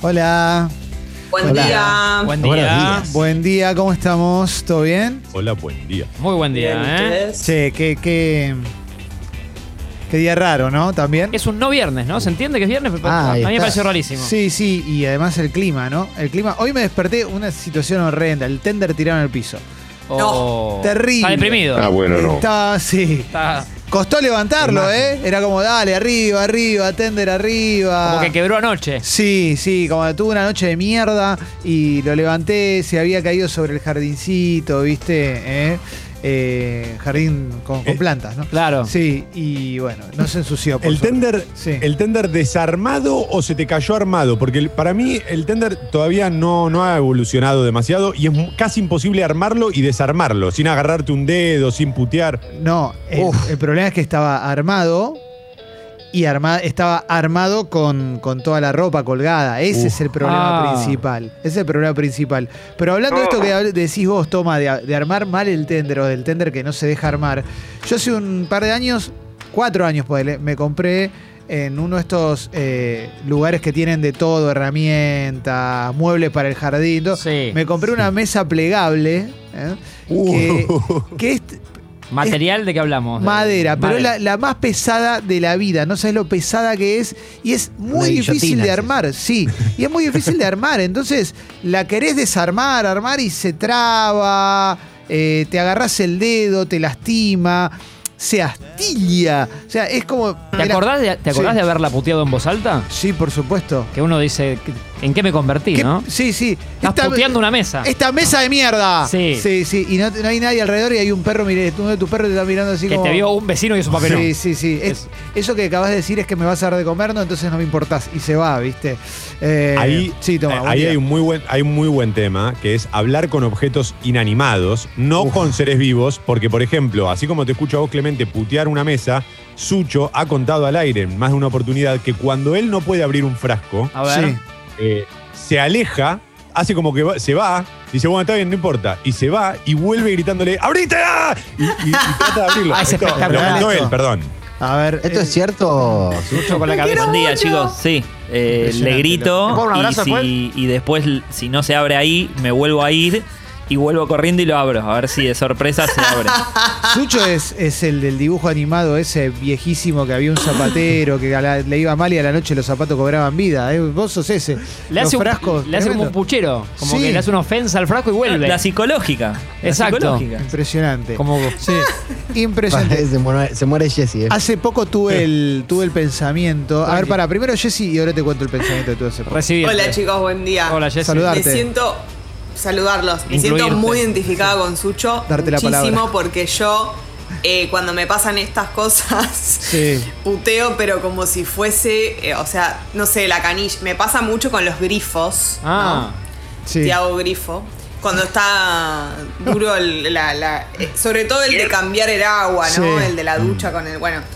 Hola. Buen día. Buen día. Buen día, ¿cómo estamos? ¿Todo bien? Hola, buen día. Muy buen día, ¿eh? Che, qué día raro, ¿no? También. Es un no viernes, ¿no? ¿Se entiende que es viernes? A mí me pareció rarísimo. Sí, sí, y además el clima, ¿no? El clima. Hoy me desperté una situación horrenda, el tender tirado en el piso. Oh. Terrible. Está deprimido. Ah, bueno, no. Estaba, sí. Está Costó levantarlo, ¿eh? Era como, dale, arriba, tender arriba. como que quebró anoche. Sí, sí, como tuve una noche de mierda y lo levanté, se había caído sobre el jardincito, ¿viste? Jardín con plantas, ¿no? Claro. Sí, y bueno, no se ensució. por ¿El suerte. tender, Sí. ¿El tender desarmado o se te cayó armado? Porque para mí el tender todavía no ha evolucionado demasiado y es casi imposible armarlo y desarmarlo, sin agarrarte un dedo, sin putear. No, el problema es que estaba armado y estaba armado con toda la ropa colgada. Ese es el problema principal. Ese es el problema principal. Pero hablando de esto que decís vos, Toma, de armar mal el tender o del tender que no se deja armar. Yo hace un par de años, 4 años, me compré en uno de estos lugares que tienen de todo, herramientas, muebles para el jardín. Todo. Sí. Me compré una mesa plegable que es ¿Material de qué hablamos? madera, pero Madera. es la más pesada de la vida. No sabes lo pesada que es. Y es muy difícil de armar. Sí, y es muy difícil de armar. Entonces, la querés desarmar, armar y se traba. Te agarrás el dedo, te lastima. Se astilla. O sea, es como. ¿Te acordás de haberla puteado en voz alta? Sí, por supuesto. Que uno dice, ¿en qué me convertí, no? Sí, sí. Estás puteando una mesa. Esta mesa de mierda. Sí. Sí, sí. Y no hay nadie alrededor y hay un perro, mire, uno de tus perros te está mirando así Que como. te vio un vecino y su papelón. Sí, sí, sí. Eso que acabas de decir es que me vas a dar de comer, no, entonces no me importás. Y se va, ¿viste? Sí, Toma. Ahí hay un muy buen tema, que es hablar con objetos inanimados, no con seres vivos, porque, por ejemplo, así como te escucho a vos, Clemente, putear una mesa, Sucho ha contado al aire en más de una oportunidad que cuando él no puede abrir un frasco, A ver. Sí. se aleja, hace como que se va, dice, bueno, está bien, no importa, y se va y vuelve gritándole, ¡abrítela! Y trata de abrirlo. Ah, es Esto espectacular lo contó esto. él, perdón. A ver. ¿Esto es cierto? Sucho con la cabeza. Buen día, chicos. Sí, le grito ¿Le pongo un abrazo y después, si no se abre ahí, me vuelvo a ir y vuelvo corriendo y lo abro. A ver si de sorpresa se abre. Sucho es el del dibujo animado ese viejísimo que había un zapatero que le iba mal y a la noche los zapatos cobraban vida. Vos sos ese. Le hace, Los frascos. le hace como un tremendo. puchero. Como Sí. que le hace una ofensa al frasco y vuelve. La psicológica. La Exacto. psicológica. Impresionante. Como, sí. Impresionante. Se muere Jesse. Hace poco tuve el pensamiento. A ver, primero Jessy y ahora te cuento el pensamiento que tuve hace poco. Recibir. Hola chicos, buen día. Hola, Jessy. Saludar. Me siento saludarlos. Me Incluirte. siento muy identificada con Sucho. Darte la muchísimo palabra. porque yo cuando me pasan estas cosas Sí. puteo, pero como si fuese, o sea, no sé, la canilla. Me pasa mucho con los grifos. Ah. Sí. Te hago grifo. Cuando está duro, sobre todo el de cambiar el agua, ¿no? Sí. El de la ducha con el. Bueno.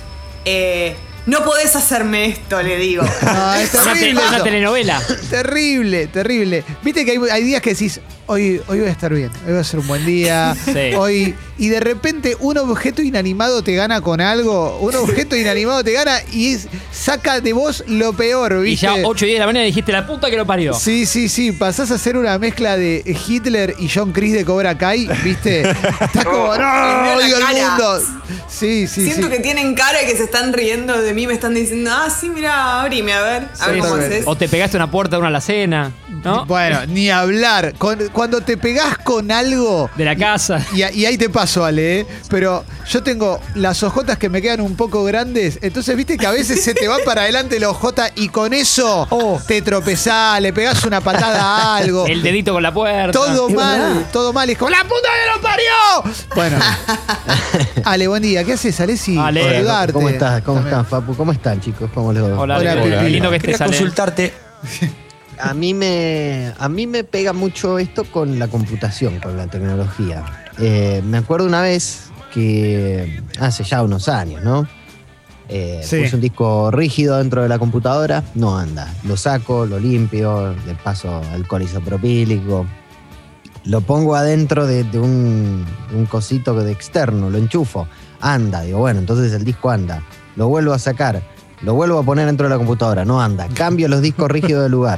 No podés hacerme esto, le digo. No, es terrible. Una eso. telenovela. Terrible, terrible. Viste que hay días que decís, hoy voy a estar bien, hoy va a ser un buen día. Sí. Hoy, y de repente un objeto inanimado te gana con algo, un objeto inanimado te gana y saca de vos lo peor, Y ¿viste? ya 8 y 10 de la mañana dijiste la puta que lo parió. Sí, sí, sí. Pasás a hacer una mezcla de Hitler y John Chris de Cobra Kai, ¿viste? Estás como, Me ¡no! veo la ¡Odio el cara. mundo! Sí, sí, Siento sí. que tienen cara y que se están riendo de mí, me están diciendo, sí, mira, abrime, a ver Sí, cómo sí. haces. O te pegaste una puerta de una alacena, ¿no? Bueno, ni hablar. Cuando te pegás con algo. De la casa. Y ahí te paso, Ale, pero yo tengo las ojotas que me quedan un poco grandes, entonces viste que a veces se te va para adelante la ojota y con eso te tropezás, le pegás una patada a algo. El dedito con la puerta. Todo Es mal, verdad. todo mal. Y es como, ¡la puta que lo parió! Bueno. Ale, buen día. ¿Qué haces, Alessi? Ale. Hola, Saludarte. ¿cómo estás? ¿Cómo También. están, Fapu? ¿Cómo están, chicos? ¿Cómo les va? Hola, Hola, Ale. Pipi. Qué lindo que estés, Quería Ale. consultarte. A mí me pega mucho esto con la computación, con la tecnología. Me acuerdo una vez que hace ya unos años, ¿no? Sí. Puse un disco rígido dentro de la computadora, no anda. Lo saco, lo limpio, le paso alcohol isopropílico. Lo pongo adentro de un cosito de externo, lo enchufo. Anda, digo, bueno, entonces el disco anda. Lo vuelvo a sacar, lo vuelvo a poner dentro de la computadora, no anda. Cambio los discos rígidos de lugar.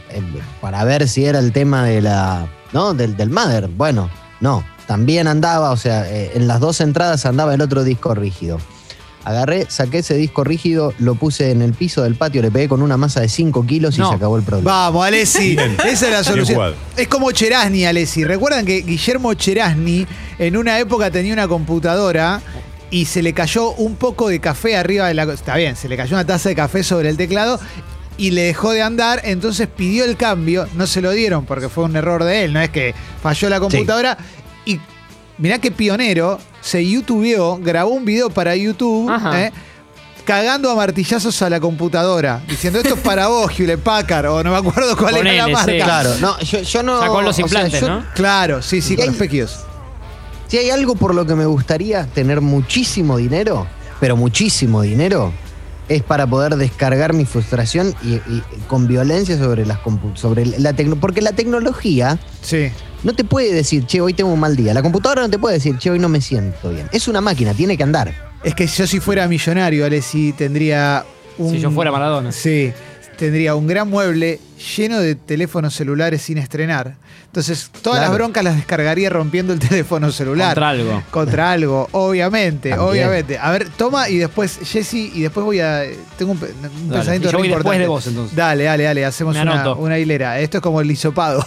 para ver si era el tema de del mother. Bueno, no, también andaba, o sea, en las dos entradas andaba el otro disco rígido. Agarré, saqué ese disco rígido, lo puse en el piso del patio, le pegué con una masa de 5 kilos y se acabó el problema. Vamos, Alessi. Bien. Esa es la solución. jugado. Es como Cherasni, Alessi. ¿Recuerdan que Guillermo Cherasni en una época tenía una computadora y se le cayó un poco de café arriba de la... Está bien, se le cayó una taza de café sobre el teclado y le dejó de andar, entonces pidió el cambio, no se lo dieron porque fue un error de él, no es que falló la computadora. Y mirá qué pionero, se youtubeó, grabó un video para YouTube, cagando a martillazos a la computadora, diciendo esto es para vos, Hewlett Packard, o no me acuerdo cuál era la marca. sí. Claro, no, yo no... Sacó los implantes, yo- ¿no? Claro, sí, Y con hay- los pequios. Si hay algo por lo que me gustaría tener muchísimo dinero, pero muchísimo dinero, es para poder descargar mi frustración y con violencia sobre porque la tecnología Sí. no te puede decir, che, hoy tengo un mal día. La computadora no te puede decir, che, hoy no me siento bien. Es una máquina, tiene que andar. Es que yo si fuera millonario, Alessi, tendría un... Si yo fuera Maradona. Sí, tendría un gran mueble lleno de teléfonos celulares sin estrenar. Entonces, todas Claro. las broncas las descargaría rompiendo el teléfono celular. Contra algo. Contra algo, obviamente, También. obviamente. A ver, toma y después Jesse y después voy a... Tengo un Dale. pensamiento Y yo voy re después importante. de vos, entonces. Dale, hacemos Me una, anoto. una hilera. Esto es como el hisopado.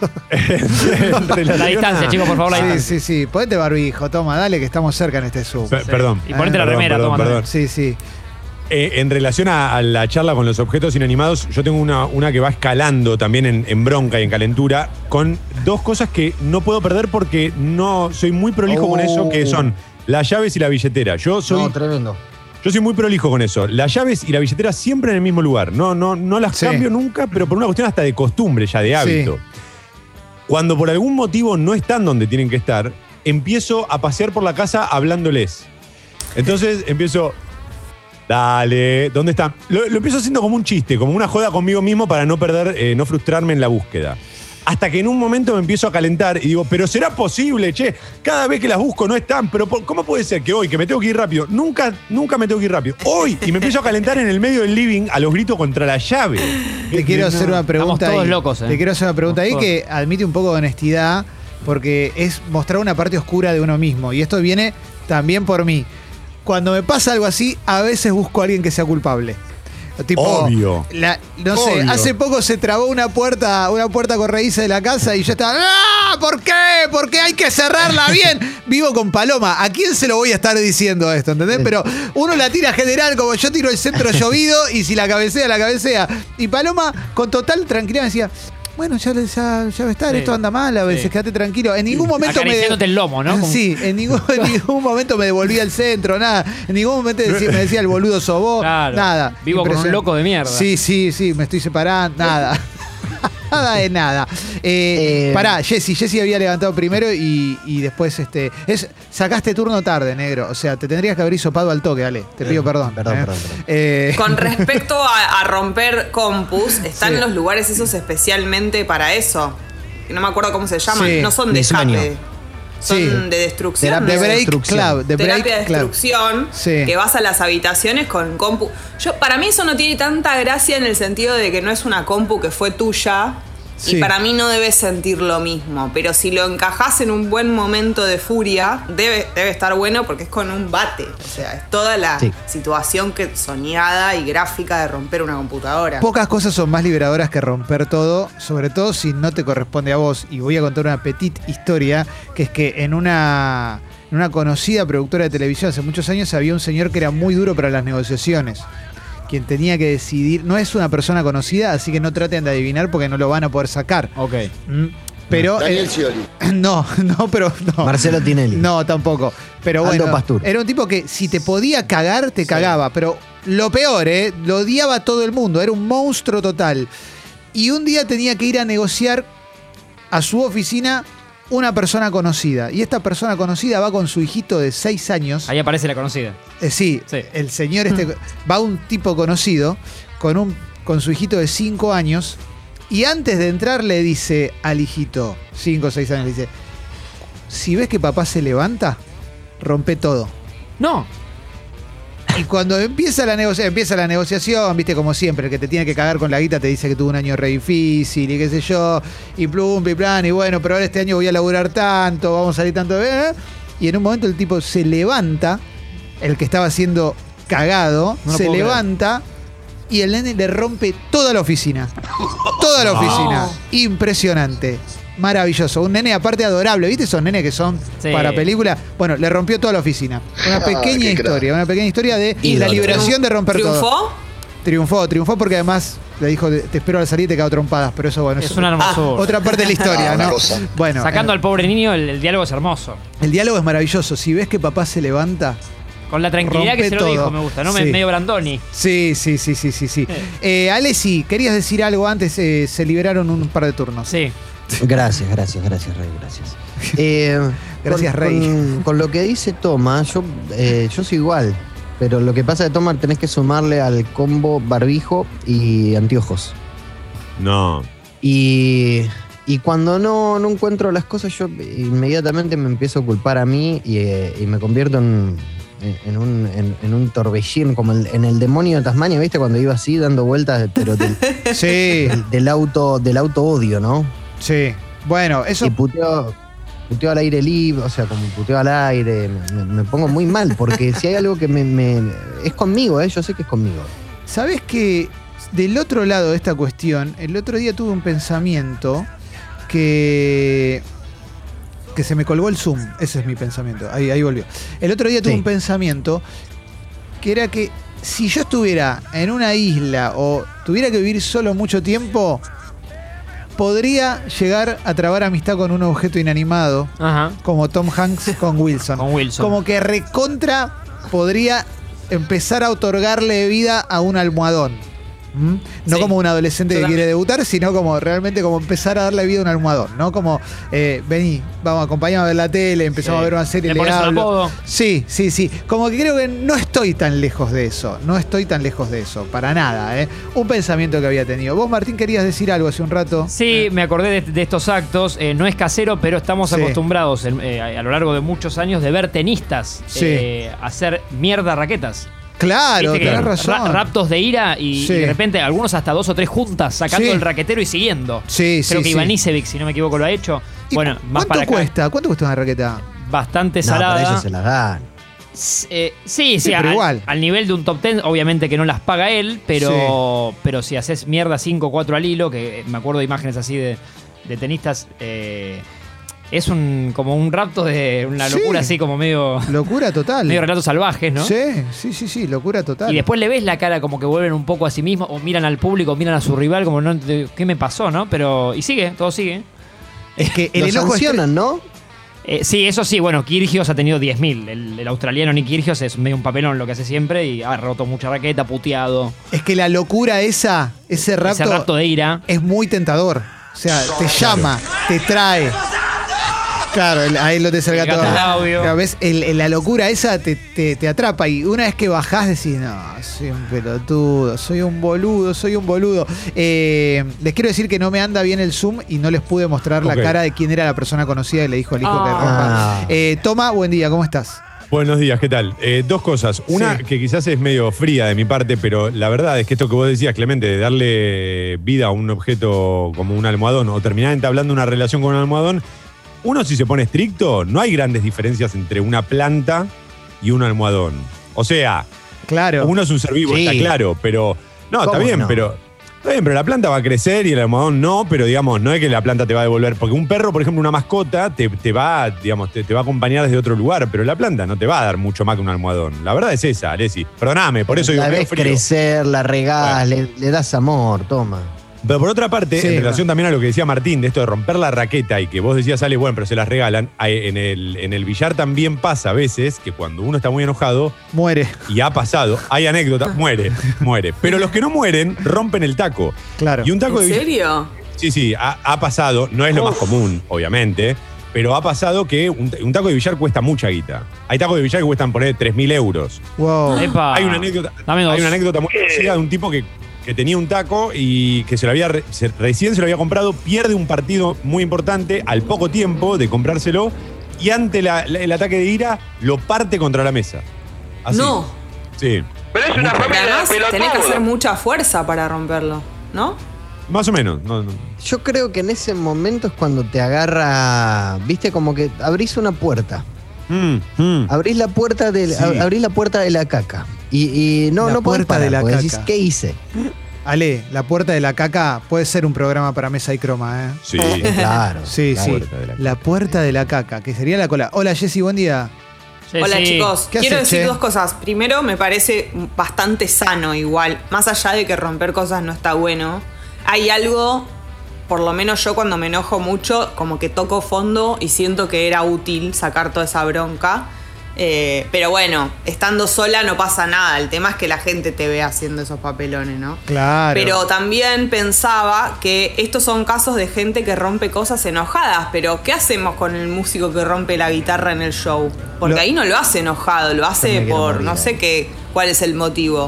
En La relación distancia, a- chicos, por favor, la Sí, distancia. sí. Ponete barbijo, toma, dale que estamos cerca en este Zoom. Perdón. Y ponete la Perdón, remera, perdón, toma. perdón. Sí. En relación a la charla con los objetos inanimados, yo tengo una que va escalando también en bronca y en calentura, con dos cosas que no puedo perder porque no soy muy prolijo con eso, que son las llaves y la billetera. Yo soy tremendo. muy prolijo con eso. Las llaves y la billetera siempre en el mismo lugar. No las Sí. cambio nunca, pero por una cuestión hasta de costumbre, ya de hábito. Sí. Cuando por algún motivo no están donde tienen que estar, empiezo a pasear por la casa hablándoles. Entonces empiezo... Dale, ¿dónde están? Lo empiezo haciendo como un chiste, como una joda conmigo mismo para no perder, no frustrarme en la búsqueda. Hasta que en un momento me empiezo a calentar y digo, pero ¿será posible, che? Cada vez que las busco no están, pero ¿cómo puede ser que hoy, que me tengo que ir rápido? Nunca me tengo que ir rápido. Hoy, y me empiezo a calentar en el medio del living a los gritos contra la llave. Te quiero hacer una pregunta Estamos todos ahí. locos, ¿eh? Te quiero hacer una pregunta ahí Todos. que admite un poco de honestidad porque es mostrar una parte oscura de uno mismo. Y esto viene también por mí. Cuando me pasa algo así, a veces busco a alguien que sea culpable. Tipo, Obvio. No sé, Obvio. hace poco se trabó una puerta corrediza de la casa y yo estaba, ¡ah! ¿Por qué? ¿Por qué hay que cerrarla bien? Vivo con Paloma. ¿A quién se lo voy a estar diciendo esto? ¿Entendés? Pero uno la tira general, como yo tiro el centro llovido y si la cabecea, la cabecea. Y Paloma, con total tranquilidad, me decía, bueno, ya va a estar, Sí. esto anda mal, a veces Sí. quédate tranquilo. En ningún momento Acariciándote el lomo, ¿no? Como- Sí, en ningún momento me devolví al centro, nada. En ningún momento me decía el boludo sos vos, Claro. nada. Vivo con un Impresionante. loco de mierda. Sí, me estoy separando, nada. Nada de nada. Pará, Jessy había levantado primero y después sacaste turno tarde, negro. O sea, te tendrías que haber hisopado al toque, dale. Te pido perdón. Perdón. Con respecto a romper compus, están Sí. los lugares esos especialmente para eso. Que no me acuerdo cómo se llaman. Sí. No son de Insomnio. escape. Son Sí. de destrucción. Terapia The ¿no? Break destrucción. Club. The Terapia de Break Club. destrucción, Sí. que vas a las habitaciones con compu. Para mí eso no tiene tanta gracia en el sentido de que no es una compu que fue tuya. Sí. Y para mí no debes sentir lo mismo. Pero si lo encajás en un buen momento de furia, debe estar bueno porque es con un bate. O sea, es toda la Sí. situación soñada y gráfica de romper una computadora. Pocas cosas son más liberadoras que romper todo, sobre todo si no te corresponde a vos. Y voy a contar una petite historia, que es que en una conocida productora de televisión hace muchos años había un señor que era muy duro para las negociaciones. Quien tenía que decidir, no es una persona conocida, así que no traten de adivinar porque no lo van a poder sacar. Ok. Pero Daniel Scioli. no, pero no. Marcelo Tinelli. No, tampoco. Pero Aldo bueno, Pastur. era un tipo que si te podía cagar, te cagaba. Pero lo peor, lo odiaba a todo el mundo. Era un monstruo total. Y un día tenía que ir a negociar a su oficina una persona conocida. Y esta persona conocida va con su hijito de 6 años. Ahí aparece la conocida. Sí, Sí. el señor va un tipo conocido con su hijito de 5 años. Y antes de entrar le dice al hijito, 5 o 6 años, le dice, si ves que papá se levanta, rompe todo. No. Y cuando empieza la negociación, viste, como siempre, el que te tiene que cagar con la guita te dice que tuvo un año re difícil y qué sé yo, y plum, y plan, y bueno, pero ahora este año voy a laburar tanto, vamos a salir tanto, y en un momento el tipo se levanta, el que estaba siendo cagado, No lo se puedo levanta y el nene le rompe toda la oficina. Toda la oficina. Impresionante. Maravilloso. Un nene aparte adorable. ¿Viste esos nenes que son Sí. para película? Bueno, le rompió toda la oficina. Una pequeña historia de la Ídolo. liberación de romper todo. ¿Triunfó? Triunfó porque además le dijo, te espero al salir y te cago trompadas. Pero eso, bueno, Es una hermosura. otra parte de la historia, Una ¿no? cosa. Bueno, Sacando al pobre niño, el diálogo es hermoso. el diálogo es maravilloso. Si ves que papá se levanta... Con la tranquilidad Rompe que se lo todo. dijo, me gusta, ¿no? Sí. Medio Brandoni. Sí. Alessi, querías decir algo antes, se liberaron un par de turnos. Sí. Gracias, Rey, gracias. Gracias, Rey. Con lo que dice Toma, yo soy igual. Pero lo que pasa de Toma, tenés que sumarle al combo barbijo y anteojos. No. Y cuando no encuentro las cosas, yo inmediatamente me empiezo a culpar a mí y me convierto en un torbellino, como en el demonio de Tasmania, ¿viste? Cuando iba así dando vueltas, pero Sí, del auto odio, ¿no? sí. Bueno, eso... Y puteo al aire libre, o sea, como puteo al aire, me pongo muy mal, porque si hay algo que es conmigo, yo sé que es conmigo. ¿Sabés que del otro lado de esta cuestión, el otro día tuve un pensamiento que se me colgó el Zoom? Ese es mi pensamiento. Ahí volvió. El otro día tuve Sí. un pensamiento que era que si yo estuviera en una isla o tuviera que vivir solo mucho tiempo, podría llegar a trabar amistad con un objeto inanimado, Ajá. como Tom Hanks con Wilson. Con Wilson. Como que recontra podría empezar a otorgarle vida a un almohadón. ¿Mm? No Sí. como un adolescente Yo que también. quiere debutar, sino como realmente como empezar a darle vida a un almohadón, ¿no? Como, vení, vamos, acompañame a ver la tele, empezamos Sí. a ver una serie, ¿Le le pones un hablo. apodo? Sí. Como que creo que no estoy tan lejos de eso, para nada, ¿eh? Un pensamiento que había tenido. Vos, Martín, querías decir algo hace un rato. Sí, me acordé de estos actos. No es casero, pero estamos Sí. acostumbrados a lo largo de muchos años de ver tenistas Sí. hacer mierda raquetas. Claro, Viste que tenés razón. raptos de ira y Sí. de repente algunos hasta 2 o 3 juntas sacando Sí. el raquetero y siguiendo. Sí, Creo sí, que sí. Ivanisevic, si no me equivoco, lo ha hecho. ¿Y Bueno, más para ¿Cuánto acá. cuesta? ¿Cuánto cuesta una raqueta? Bastante No, salada. para ellos se las dan. Sí, pero al, igual. al nivel de un top 10, obviamente que no las paga él, pero si haces mierda 5 o 4 al hilo, que me acuerdo de imágenes así de tenistas, es como un rapto de una Sí. locura así como medio Locura total. relatos salvajes, ¿no? Sí, locura total. Y después le ves la cara como que vuelven un poco a sí mismos, o miran al público, miran a su rival, como no, ¿qué me pasó, no? Pero, y sigue, todo sigue. es que el Lo enojo sancionan, ¿no? Sí, eso sí, bueno, Kyrgios ha tenido 10.000. El australiano Nick Kyrgios es medio un papelón lo que hace siempre y ha roto mucha raqueta, puteado. es que la locura ese rapto, Ese rapto de ira. es muy tentador. O sea, te llama, te trae. Claro, ahí lo te salga El todo. gato Claudio. Claro, ¿ves? La locura esa te atrapa y una vez que bajás decís, no, soy un pelotudo, soy un boludo. Les quiero decir que no me anda bien el Zoom y no les pude mostrar Ok. la cara de quién era la persona conocida que le dijo al hijo que Ah. rompa. Toma, buen día, ¿cómo estás? Buenos días, ¿qué tal? Dos cosas. Una Sí. que quizás es medio fría de mi parte, pero la verdad es que esto que vos decías, Clemente, de darle vida a un objeto como un almohadón o terminar entablando una relación con un almohadón, uno si se pone estricto, no hay grandes diferencias entre una planta y un almohadón. O sea, Claro. uno es un ser vivo, Sí. está claro, pero... No, está ¿Cómo bien, no? pero la planta va a crecer y el almohadón no, pero digamos, no es que la planta te va a devolver. Porque un perro, por ejemplo, una mascota, te va a acompañar desde otro lugar, pero la planta no te va a dar mucho más que un almohadón. La verdad es esa, Alessi. Perdóname, por eso digo La medio ves frío. crecer, la regás, Bueno. le das amor, toma. Pero por otra parte, Sí, en relación también a lo que decía Martín, de esto de romper la raqueta y que vos decías, Ale, bueno, pero se las regalan, en el billar también pasa a veces que cuando uno está muy enojado, Muere. y ha pasado, hay anécdota, muere. Pero los que no mueren rompen el taco. Claro. Y un taco ¿En de serio? Sí, ha pasado, no es lo más común, obviamente, pero ha pasado que un taco de billar cuesta mucha guita. Hay tacos de billar que cuestan poner 3.000 euros. Wow. Epa. Hay una anécdota, Dame dos. hay una anécdota muy conocida de un tipo que tenía un taco y que recién se lo había comprado, pierde un partido muy importante al poco tiempo de comprárselo y ante el ataque de ira lo parte contra la mesa. Así. No. Sí. Pero es una Pero familia de además tenés que hacer pelotudos. mucha fuerza para romperlo, ¿no? Más o menos. No. Yo creo que en ese momento es cuando te agarra, viste, como que abrís una puerta. Abrís la puerta abrís la puerta de la caca. Y no podés puerta parar, de la porque caca. decís, ¿qué hice? Ale, la puerta de la caca puede ser un programa para Mesa y Croma, ¿eh? Sí. Claro. Sí, claro. sí. Puerta de la caca. La puerta de la caca, que sería la cola. Hola, Jessy, buen día. Sí, Hola sí. chicos, ¿Qué quiero haces, decir che? dos cosas. Primero, me parece bastante sano igual, más allá de que romper cosas no está bueno. Hay algo, por lo menos yo cuando me enojo mucho, como que toco fondo y siento que era útil sacar toda esa bronca. Pero bueno, estando sola no pasa nada. El tema es que la gente te ve haciendo esos papelones, ¿no? Claro. Pero también pensaba que estos son casos de gente que rompe cosas enojadas. Pero ¿qué hacemos con el músico que rompe la guitarra en el show? Porque ahí no lo hace enojado, lo hace me quiero por morir, no sé qué, cuál es el motivo.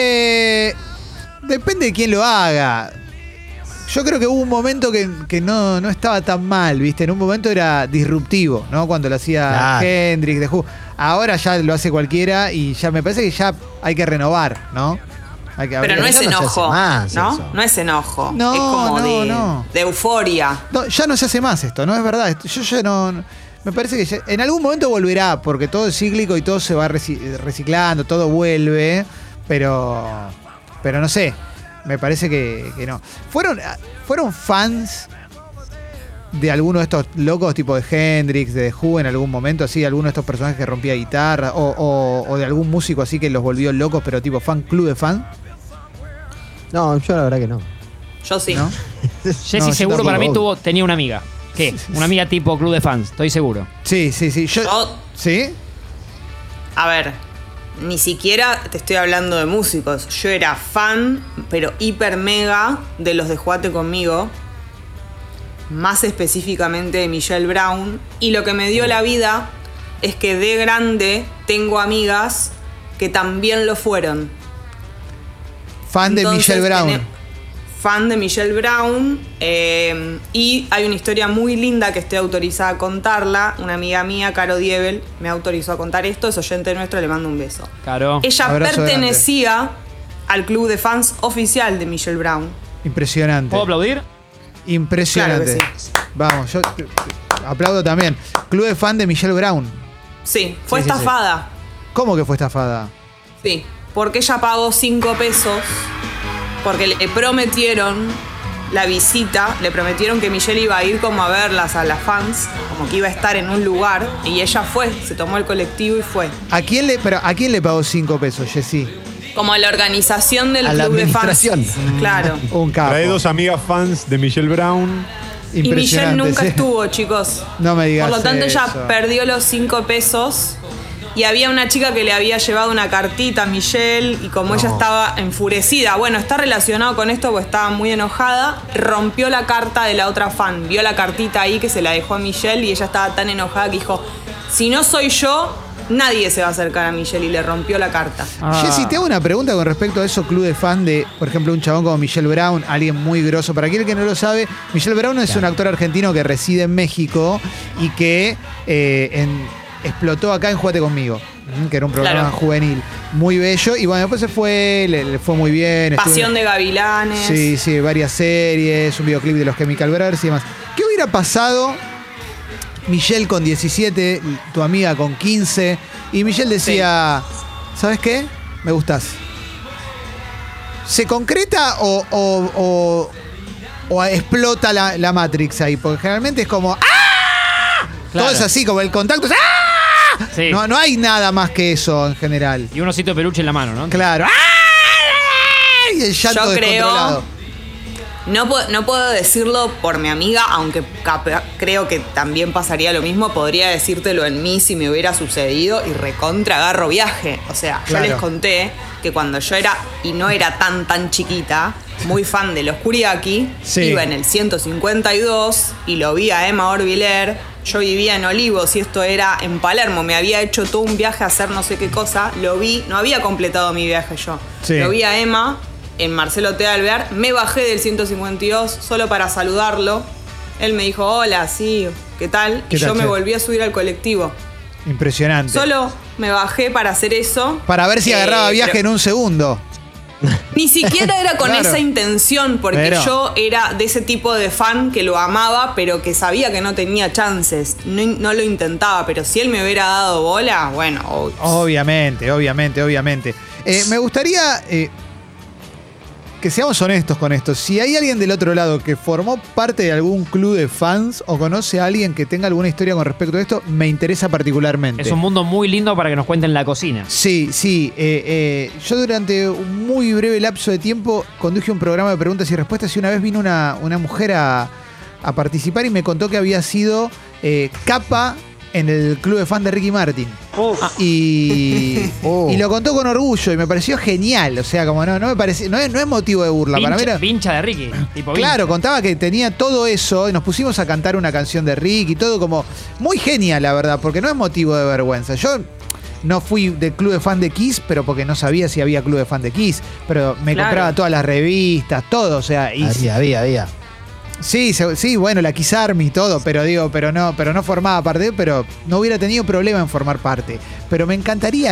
Depende de quién lo haga. Yo creo que hubo un momento que no estaba tan mal, ¿viste? En un momento era disruptivo, ¿no? Cuando lo hacía Claro. Hendrix, The Who. Ahora ya lo hace cualquiera y ya me parece que ya hay que renovar, ¿no? Hay que Pero no abrir- es eso no se enojo, hace más, ¿no? eso. No es enojo. No, es como no, no. de euforia. No, ya no se hace más esto, ¿no? Es verdad. Yo ya no. Me parece que en algún momento volverá, porque todo es cíclico y todo se va reciclando, todo vuelve, pero no sé. Me parece que no. ¿Fueron fans de alguno de estos locos tipo de Hendrix, de The Who en algún momento, así, alguno de estos personajes que rompía guitarra, o de algún músico así que los volvió locos, pero tipo fan, club de fan? No, yo la verdad que no. Yo sí. ¿No? Jessy No, yo seguro para mí tampoco. tenía una amiga. ¿Qué? Una amiga tipo club de fans, estoy seguro. Sí. Yo- ¿Sí? A ver, ni siquiera te estoy hablando de músicos. Yo era fan, pero hiper mega, de los de Jugate Conmigo. Más específicamente de Michelle Brown. Y lo que me dio la vida es que de grande tengo amigas que también lo fueron. Fan de Entonces, Michelle Brown. Fan de Michelle Brown. Y hay una historia muy linda que estoy autorizada a contarla. Una amiga mía, Caro Diebel, me autorizó a contar esto. Es oyente nuestro, le mando un beso. Claro. Ella Abrazo pertenecía al club de fans oficial de Michelle Brown. Impresionante. ¿Puedo aplaudir? Impresionante. Claro que Vamos, yo aplaudo también. Club de fan de Michelle Brown. Sí, fue Sí, sí, estafada. ¿Cómo que fue estafada? Sí, porque ella pagó 5 pesos porque le prometieron la visita, le prometieron que Michelle iba a ir como a verlas a las fans, como que iba a estar en un lugar, y ella fue, se tomó el colectivo y fue. ¿A quién le pagó 5 pesos, Jessy? Como a la organización del A la club de fans. administración. Claro. Un capo. Trae dos amigas fans de Michelle Brown. Y Michelle Impresionante, nunca sí. estuvo, chicos. No me digas Por lo tanto, ella eso. perdió los 5 pesos. Y había una chica que le había llevado una cartita a Michelle. Y como ella estaba enfurecida, bueno, está relacionado con esto porque estaba muy enojada, rompió la carta de la otra fan. Vio la cartita ahí que se la dejó a Michelle y ella estaba tan enojada que dijo: si no soy yo, nadie se va a acercar a Michelle, y le rompió la carta. Jessy, te hago una pregunta con respecto a eso, club de fan de, por ejemplo, un chabón como Michelle Brown, alguien muy grosso. Para aquel que no lo sabe, Michelle Brown es un actor argentino que reside en México y que explotó acá en Jugate Conmigo, que era un programa Claro. juvenil muy bello. Y bueno, después se fue, le fue muy bien. Pasión de Gavilanes. Sí, varias series, un videoclip de los Chemical Brothers y demás. ¿Qué hubiera pasado Michelle con 17, tu amiga con 15, y Michelle decía, ¿sabes qué? Me gustás. ¿Se concreta o explota la Matrix ahí? Porque generalmente es como ¡ah! Claro. Todo es así, como el contacto es ¡ah! Sí. No hay nada más que eso en general. Y un osito de peluche en la mano, ¿no? Claro. ¡Ah! Y el llanto Yo creo- descontrolado. No puedo decirlo por mi amiga, aunque creo que también pasaría lo mismo. Podría decírtelo en mí si me hubiera sucedido y recontra agarro viaje. O sea, Claro. yo les conté que cuando yo era, y no era tan chiquita, muy fan de los Kuriaki, Sí. iba en el 152 y lo vi a Emma Orbiler. Yo vivía en Olivos y esto era en Palermo. Me había hecho todo un viaje a hacer no sé qué cosa. Lo vi, no había completado mi viaje yo. Sí. Lo vi a Emma en Marcelo T. Alvear, me bajé del 152 solo para saludarlo. Él me dijo, hola, sí, ¿qué tal? ¿Qué Y tal, yo me che? volví a subir al colectivo. Impresionante. Solo me bajé para hacer eso. Para ver si agarraba viaje pero en un segundo. Ni siquiera era con Claro. esa intención, porque Pero- yo era de ese tipo de fan que lo amaba, pero que sabía que no tenía chances. No lo intentaba, pero si él me hubiera dado bola, bueno. Obviamente. Me gustaría que seamos honestos con esto. Si hay alguien del otro lado que formó parte de algún club de fans o conoce a alguien que tenga alguna historia con respecto a esto, me interesa particularmente. Es un mundo muy lindo para que nos cuenten la cocina. Sí. Yo durante un muy breve lapso de tiempo conduje un programa de preguntas y respuestas y una vez vino una mujer a participar y me contó que había sido capa en el club de fan de Ricky Martin. Y lo contó con orgullo y me pareció genial. O sea, como no me parece, no es motivo de burla. Para mí era, Vincha de Ricky. Tipo claro, vincha. contaba que tenía todo eso y nos pusimos a cantar una canción de Ricky y todo como muy genial, la verdad, porque no es motivo de vergüenza. Yo no fui del club de fan de Kiss, pero porque no sabía si había club de fan de Kiss, pero me Claro. compraba todas las revistas, todo, o sea, y Había. sí, bueno, la Kiss Army y todo, pero no formaba parte, pero no hubiera tenido problema en formar parte. Pero me encantaría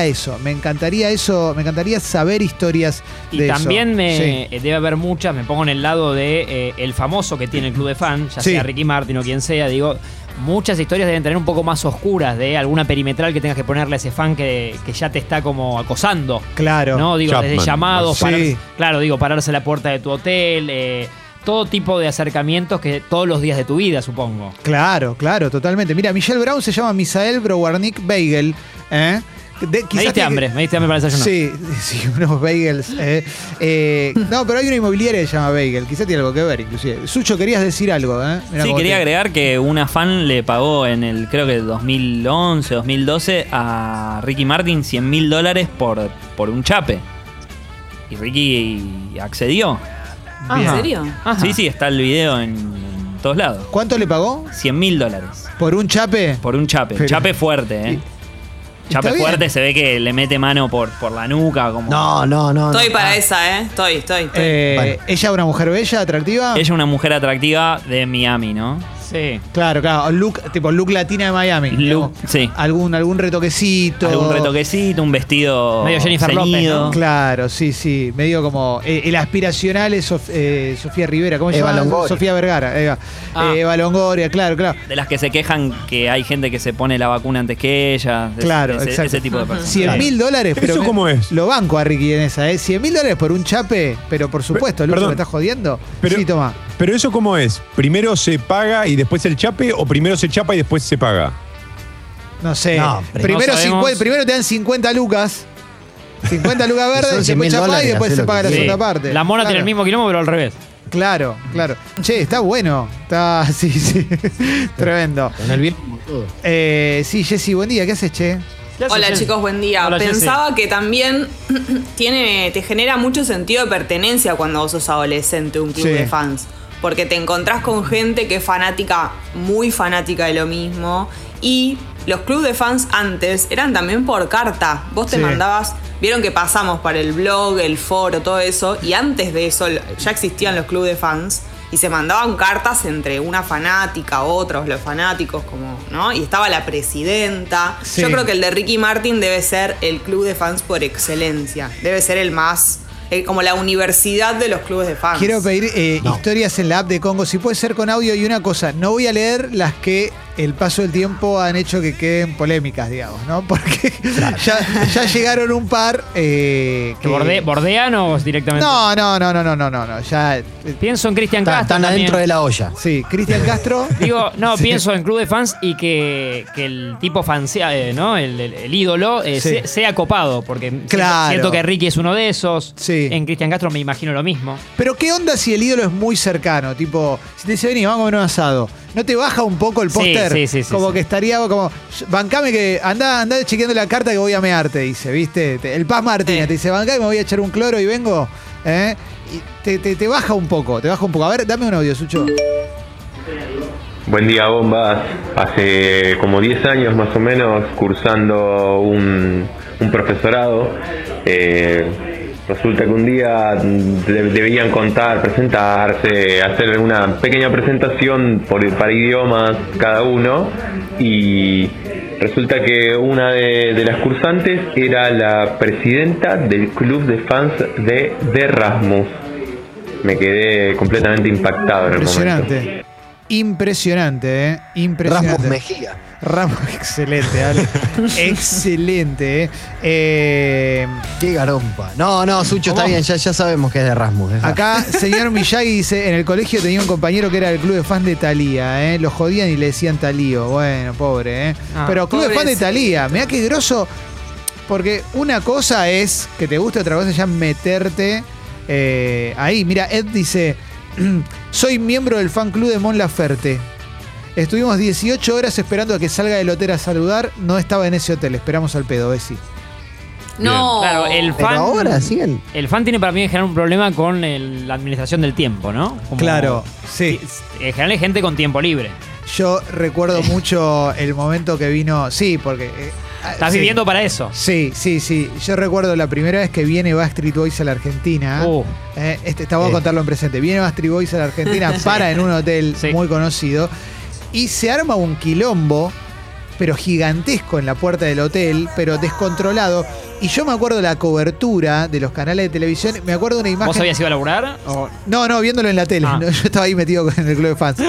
saber historias Y de también eso. Sí. debe haber muchas, me pongo en el lado de el famoso que tiene el club de fan, ya Sí. sea Ricky Martin o quien sea, digo, muchas historias deben tener un poco más oscuras de alguna perimetral que tengas que ponerle a ese fan que ya te está como acosando. Claro. ¿No? Digo, Chapman. desde llamados, Sí. pararse a la puerta de tu hotel, todo tipo de acercamientos que todos los días de tu vida, supongo. Claro, totalmente. Mira, Michelle Brown se llama Misael Browarnik Bagel. Quizás Me diste hambre para desayunar. Sí, unos bagels. No, pero hay una inmobiliaria que se llama Bagel. Quizás tiene algo que ver, inclusive. Sucho, querías decir algo, ¿eh? Mirá Sí, cómo quería te- agregar que una fan le pagó en el, creo que 2011, 2012, a Ricky Martin $100.000 por un chape. Y Ricky accedió. Ah, ¿en serio? Ajá. Sí, está el video en todos lados. ¿Cuánto le pagó? $100.000 ¿Por un chape? por un chape. Pero- Chape fuerte, ¿eh? Chape Está bien. fuerte, se ve que le mete mano por la nuca. Como... No. Estoy para esa, ¿eh? Estoy. Bueno. ¿Ella es una mujer bella, atractiva? Ella es una mujer atractiva de Miami, ¿no? Sí. Claro. Look latina de Miami. Look, digamos. sí. Algún retoquecito. Algún retoquecito, un vestido Medio Jennifer López, ceñido. ¿no? Claro, sí. Medio como el aspiracional es Sofía Rivera. ¿Cómo se Eva llama? Longoria. Sofía Vergara. Ah. Eva Longoria, claro. De las que se quejan que hay gente que se pone la vacuna antes que ella. Claro, ese, exacto. ese tipo de personas. $100.000, pero ¿Eso cómo es? Lo banco a Ricky en esa, ¿eh? $100.000 por un chape, pero por supuesto, Lucho, Perdón. ¿me estás jodiendo? Pero- Sí, toma. Pero eso cómo es, ¿primero se paga y después el chape o primero se chapa y después se paga? No sé. No, primero, no sabemos. primero te dan 50 lucas. 50 lucas verdes, Son después chapá $100.000, y después hacé se lo paga que la Sí. segunda parte. La mona tiene el mismo quilombo, pero al revés. Claro. Che, está bueno. Está, sí. Tremendo. Con el bien como todo. Sí, Jessy, buen día. ¿Qué haces, che? Hola chicos, buen día. Hola, Pensaba que también te genera mucho sentido de pertenencia cuando vos sos adolescente, un club Sí. de fans. Porque te encontrás con gente que es fanática, muy fanática de lo mismo. Y los clubes de fans antes eran también por carta. Vos te Sí. mandabas, vieron que pasamos para el blog, el foro, todo eso. Y antes de eso ya existían los clubes de fans. Y se mandaban cartas entre una fanática, otros, los fanáticos, como, ¿no? Y estaba la presidenta. Sí. Yo creo que el de Ricky Martin debe ser el club de fans por excelencia. Debe ser el más, como la universidad de los clubes de fans. Quiero pedir historias en la app de Congo, si puede ser con audio. Y una cosa, no voy a leer las que el paso del tiempo han hecho que queden polémicas, digamos, ¿no? Porque ya llegaron un par que... ¿Bordean o directamente? No. Ya, Pienso en Cristian Castro. Están también. adentro de la olla. sí, Cristian Castro. Digo, no, Sí. pienso en club de fans y que el tipo fansea, ¿no? El ídolo Sí. sea copado, porque Claro. siento que Ricky es uno de esos. Sí. En Cristian Castro me imagino lo mismo. Pero ¿qué onda si el ídolo es muy cercano? Tipo, si te dice, vení, vamos a comer un asado. ¿No te baja un poco el Sí, póster? sí, como sí. que estaría como, bancame que, andá chequeando la carta que voy a mearte, dice, ¿viste? El Paz Martínez te dice, bancame, me voy a echar un cloro y vengo. Y te baja un poco, A ver, dame un audio, Sucho. Buen día, bombas. Hace como 10 años más o menos, cursando un profesorado, Resulta que un día debían presentarse, hacer una pequeña presentación para idiomas cada uno, y resulta que una de las cursantes era la presidenta del club de fans de Rasmus. Me quedé completamente impactado en el momento. Impresionante, impresionante. Rasmus Mejía. Ramos, excelente, Ale. Excelente, Qué garompa. No, Sucho, está bien, ya sabemos que es de Rasmus. Acá, señor Miyagi dice, en el colegio tenía un compañero que era del club de fans de Thalía, Lo jodían y le decían Talío. Bueno, pobre, Pero club de fans de Thalía, mirá qué groso. Porque una cosa es que te guste, otra cosa es ya meterte ahí. Mira, Ed dice, soy miembro del fan club de Mon Laferte. Estuvimos 18 horas esperando a que salga del hotel a saludar. No estaba en ese hotel. Esperamos al pedo, Bessi. No. Claro, el fan. Pero ahora siguen. El fan tiene para mí en general un problema con la administración del tiempo, ¿no? Claro, sí. En general hay gente con tiempo libre. Yo recuerdo mucho el momento que vino. Sí, porque. Estás viviendo para eso. Sí. Yo recuerdo la primera vez que viene Backstreet Boys a la Argentina. Voy a contarlo en presente. Viene Backstreet Boys a la Argentina, para en un hotel muy conocido. Y se arma un quilombo, pero gigantesco en la puerta del hotel, pero descontrolado. Y yo me acuerdo de la cobertura de los canales de televisión. Me acuerdo de una imagen. ¿Vos habías ido a laburar? No, viéndolo en la tele. Yo estaba ahí metido en el club de fans.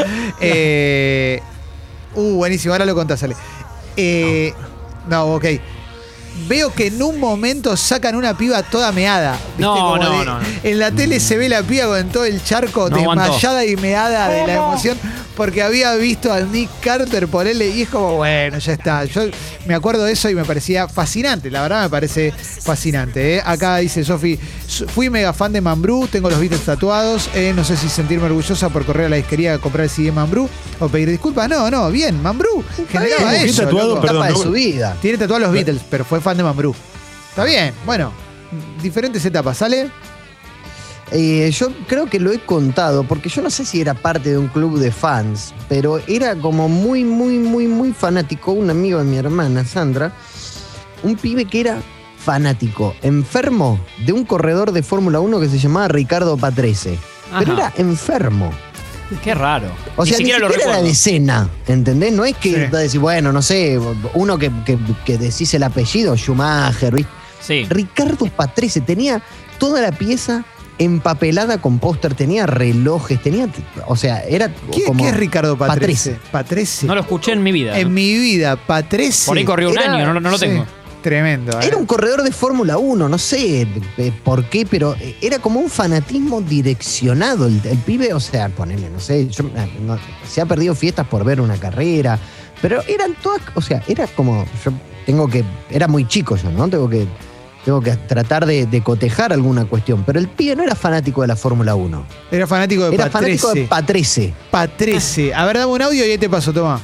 Buenísimo, ahora lo contás, Ale. Ok. Veo que en un momento sacan una piba toda meada. ¿Viste? No. En la tele se ve la piba con todo el charco desmayada y meada de la emoción, porque había visto a Nick Carter ponerle, y es como, bueno, ya está. Yo me acuerdo de eso y me parecía fascinante. La verdad me parece fascinante. Acá dice Sofi, fui mega fan de Mambrú, tengo los Beatles tatuados. No sé si sentirme orgullosa por correr a la disquería a comprar el CD de Mambrú o pedir disculpas. No, bien, Mambrú generaba eso. Tatuado, perdón, de su vida. Tiene tatuados los Beatles, pero fue fan de Mambrú. Está bien, bueno, diferentes etapas, ¿sale? Yo creo que lo he contado, porque yo no sé si era parte de un club de fans, pero era como muy fanático, un amigo de mi hermana, Sandra, un pibe que era fanático, enfermo de un corredor de Fórmula 1 que se llamaba Ricardo Patrese. Pero era enfermo. Qué raro. O sea, ni siquiera era de escena, ¿entendés? No es que decís, bueno, no sé, uno que decís el apellido, Schumacher, ¿viste? Sí. Ricardo Patrese tenía toda la pieza empapelada con póster, tenía relojes, o sea, era como... ¿Qué es Ricardo Patrese? No lo escuché en mi vida. En mi vida, Patrese. Por ahí corrió un año, no lo tengo. Tremendo. Era un corredor de Fórmula 1, no sé por qué, pero era como un fanatismo direccionado. El pibe, o sea, ponele, no sé, se ha perdido fiestas por ver una carrera, pero eran todas, o sea, era como, era muy chico yo, ¿no? Tengo que tratar de cotejar alguna cuestión, pero el pibe no era fanático de la Fórmula 1. Era fanático de Patrese. Era fanático de Patrese. Patrese. A ver, dame un audio y ahí te paso, toma.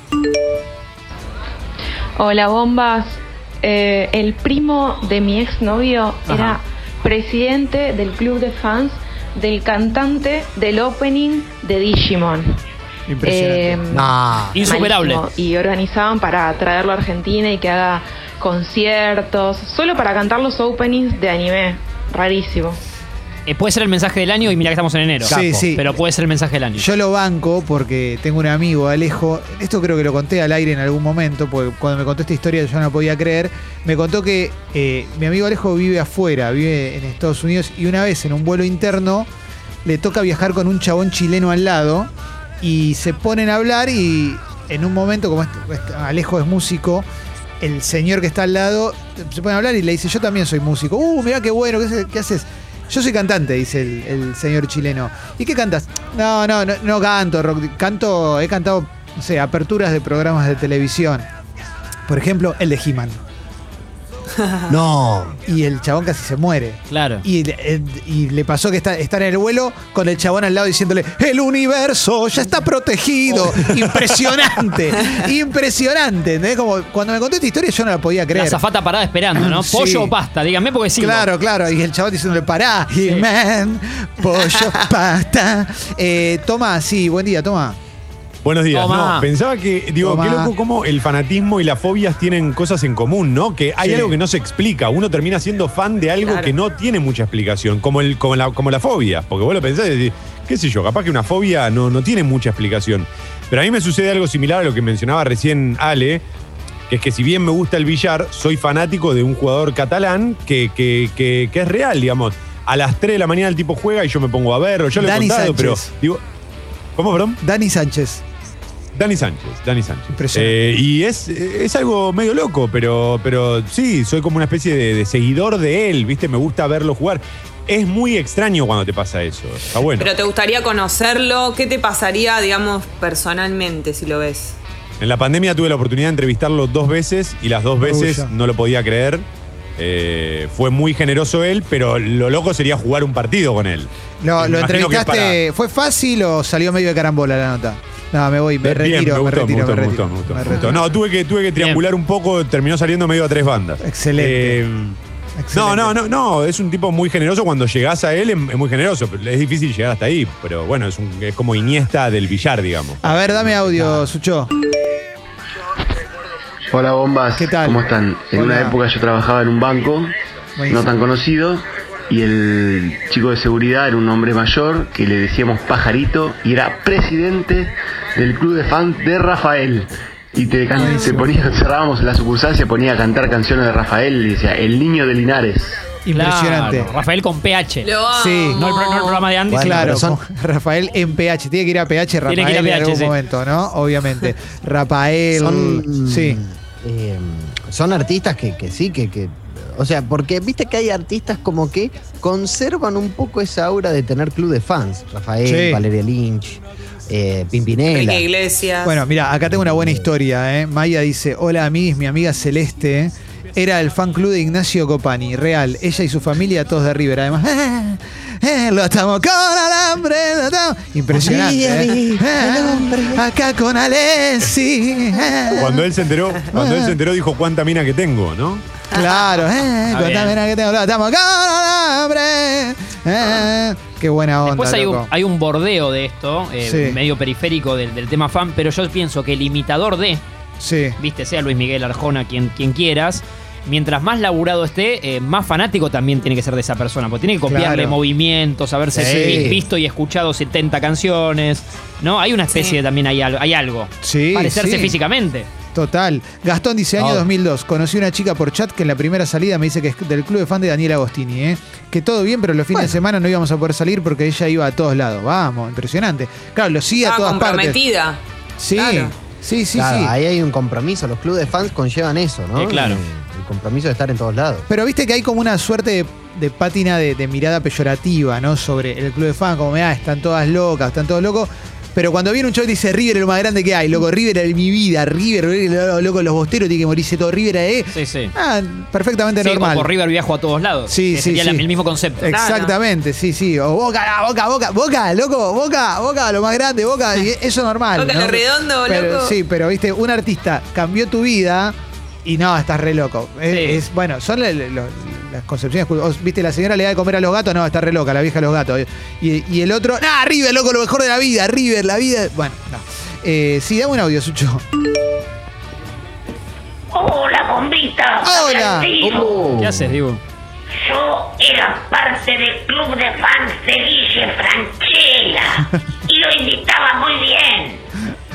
Hola, bombas. El primo de mi exnovio era presidente del club de fans del cantante del opening de Digimon. Impresionante. Insuperable. Malísimo. Y organizaban para traerlo a Argentina y que haga conciertos, solo para cantar los openings de anime. Rarísimo. Puede ser el mensaje del año y mira que estamos en enero. Sí. Pero puede ser el mensaje del año. Yo lo banco porque tengo un amigo, Alejo. Esto creo que lo conté al aire en algún momento, porque cuando me contó esta historia yo no podía creer. Me contó que mi amigo Alejo vive afuera, vive en Estados Unidos, y una vez en un vuelo interno le toca viajar con un chabón chileno al lado y se ponen a hablar, y en un momento, como Alejo es músico, el señor que está al lado se pone a hablar y le dice, yo también soy músico. Mirá qué bueno, ¿qué haces? Yo soy cantante, dice el señor chileno. ¿Y qué cantas? No canto rock. He cantado, no sé, aperturas de programas de televisión. Por ejemplo, el de He-Man. No. Y el chabón casi se muere. Claro. Y le pasó que está en el vuelo con el chabón al lado diciéndole, el universo ya está protegido. Impresionante. ¿Entendés? Como cuando me contó esta historia yo no la podía creer. La azafata parada esperando, ¿no? Sí. ¿Pollo o pasta? Díganme porque sí. Claro. Y el chabón diciéndole, pará, He-Man, pollo, pasta. Toma, sí, buen día, toma. Buenos días. Tomá. No, pensaba que, digo, Tomá. qué loco cómo el fanatismo y las fobias tienen cosas en común, ¿no? Que hay Sí. algo que no se explica. Uno termina siendo fan de algo Claro. que no tiene mucha explicación, como la fobia. Porque vos lo pensás y decís, qué sé yo, capaz que una fobia no tiene mucha explicación. Pero a mí me sucede algo similar a lo que mencionaba recién Ale, que es que si bien me gusta el billar, soy fanático de un jugador catalán que es real, digamos. A las 3 de la mañana el tipo juega y yo me pongo a verlo. Yo lo he Dani contado, Sánchez. pero digo, ¿cómo, perdón? Dani Sánchez. Dani Sánchez. Impresionante. Y es algo medio loco, pero sí, soy como una especie de seguidor de él, ¿viste? Me gusta verlo jugar. Es muy extraño cuando te pasa eso. Está bueno. Pero te gustaría conocerlo. ¿Qué te pasaría, digamos, personalmente si lo ves? En la pandemia tuve la oportunidad de entrevistarlo 2 veces y las 2 veces Uy, ya. no lo podía creer. Fue muy generoso él, pero lo loco sería jugar un partido con él. Lo Me imagino que entrevistaste, ¿fue fácil o salió medio de carambola la nota? No, me voy, me Bien, retiro, me gustó. Me retiro. No, tuve que triangular un poco, terminó saliendo medio a 3 bandas. Excelente. Excelente. No, es un tipo muy generoso. Cuando llegás a él es muy generoso, pero es difícil llegar hasta ahí. Pero bueno, es como Iniesta del billar, digamos. A ver, dame audio, Sucho. Hola bombas, ¿Qué tal? ¿Cómo están? En Hola. una época yo trabajaba en un banco, Buenísimo. no tan conocido, y el chico de seguridad era un hombre mayor que le decíamos Pajarito y era presidente del club de fans de Rafael. Y se ponía, cerrábamos la sucursal, se ponía a cantar canciones de Rafael y decía, el niño de Linares. Impresionante. Claro, Rafael con PH. Lo amo. Sí. No el programa de antes. Bueno, Claro, pero son- con Rafael en PH. Tiene que ir a PH Rafael Tiene que ir a en PH, algún sí. momento, ¿no? Obviamente. Rafael. Son, Sí. son artistas que sí, que o sea, porque viste que hay artistas como que conservan un poco esa aura de tener club de fans. Rafael, Sí. Valeria Lynch, Pimpinela. Enrique Iglesias. Bueno, mira, acá tengo una buena historia, ¿eh? Maya dice, hola amigos, mi amiga Celeste era el fan club de Ignacio Copani, real, ella y su familia todos de River, además. Lo estamos con alambre, lo estamos. Impresionante. Acá con Alessi. Cuando él se enteró, dijo cuánta mina que tengo, ¿no? Claro, cuánta bien. pena que tengo, lo estamos con alambre. Qué buena onda. Después loco. hay un bordeo de esto, Sí. medio periférico del tema fan, pero yo pienso que el imitador de, Sí. viste, sea Luis Miguel Arjona, quien quieras, mientras más laburado esté, más fanático también tiene que ser de esa persona, porque tiene que copiarle Claro. movimientos, haberse Sí. visto y escuchado 70 canciones, ¿no? Hay una especie Sí. de también, hay algo. Sí, Parecerse sí. físicamente. Total. Gastón dice, año Oh. 2002, conocí a una chica por chat que en la primera salida me dice que es del club de fan de Daniel Agostini, ¿eh? Que todo bien, pero los fines de semana no íbamos a poder salir porque ella iba a todos lados. Vamos, impresionante. Claro, lo sigue a Estaba todas partes. comprometida. Sí, Claro. sí, sí, Claro, sí. ahí hay un compromiso. Los clubes de fans conllevan eso, ¿no? Claro. El compromiso de estar en todos lados. Pero viste que hay como una suerte de pátina de mirada peyorativa, ¿no? Sobre el club de fan, como, están todas locas, están todos locos. Pero cuando viene un show y dice River es lo más grande que hay, loco, River es mi vida, River, loco, los bosteros tienen que morirse todo, River es. Sí, sí. Perfectamente Sí, normal. como River viajo a todos lados. Sí, que sí, sería sí. el mismo concepto. Exactamente, sí, sí. O Boca, loco, Boca, lo más grande, Boca, y eso es normal. Boca, ¿no? lo redondo, Pero, loco. sí, pero viste, un artista cambió tu vida y no, estás re loco. Bueno, son las concepciones. Viste, la señora le da de comer a los gatos, no, está re loca, la vieja de los gatos. Y el otro, River, loco, lo mejor de la vida, River, la vida. Bueno, no. Sí, dame un audio, Sucho. Hola, bombita. Hola. Argentino. ¿Qué haces, Diego? Yo era parte del club de fans de Guille Franchella y lo imitaba muy bien.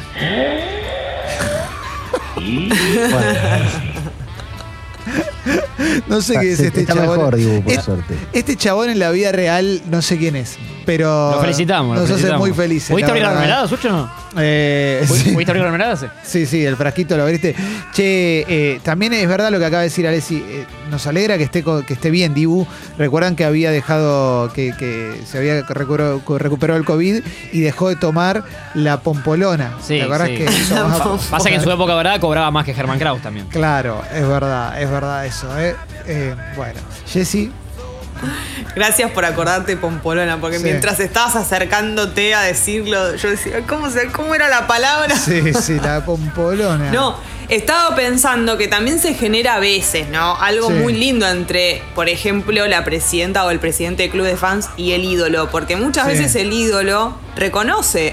No sé qué es este Está chabón. mejor, Dibu, por Es- suerte. Este chabón en la vida real, no sé quién es. Pero Lo felicitamos. nos hace muy felices. ¿Pudiste la abrir la verdad. mermelada, Sucho, no? Sí. ¿Pudiste abrir la mermelada? Sí. Sí, el frasquito lo abriste. Che, también es verdad lo que acaba de decir Alessi. Nos alegra que esté bien, Dibu. Recuerdan que había dejado, que se había recuperado el COVID y dejó de tomar la pompolona. Sí, ¿Te acordás sí. que tomaba- Pasa que en su época dorada cobraba más que Germán Kraus también. Claro, es verdad eso. Bueno, Jessy. Gracias por acordarte, Pompolona, porque Sí. mientras estabas acercándote a decirlo, yo decía, ¿cómo era la palabra? Sí, la pompolona. No, estaba pensando que también se genera a veces, ¿no? Algo Sí. muy lindo entre, por ejemplo, la presidenta o el presidente del club de fans y el ídolo, porque muchas Sí. veces el ídolo reconoce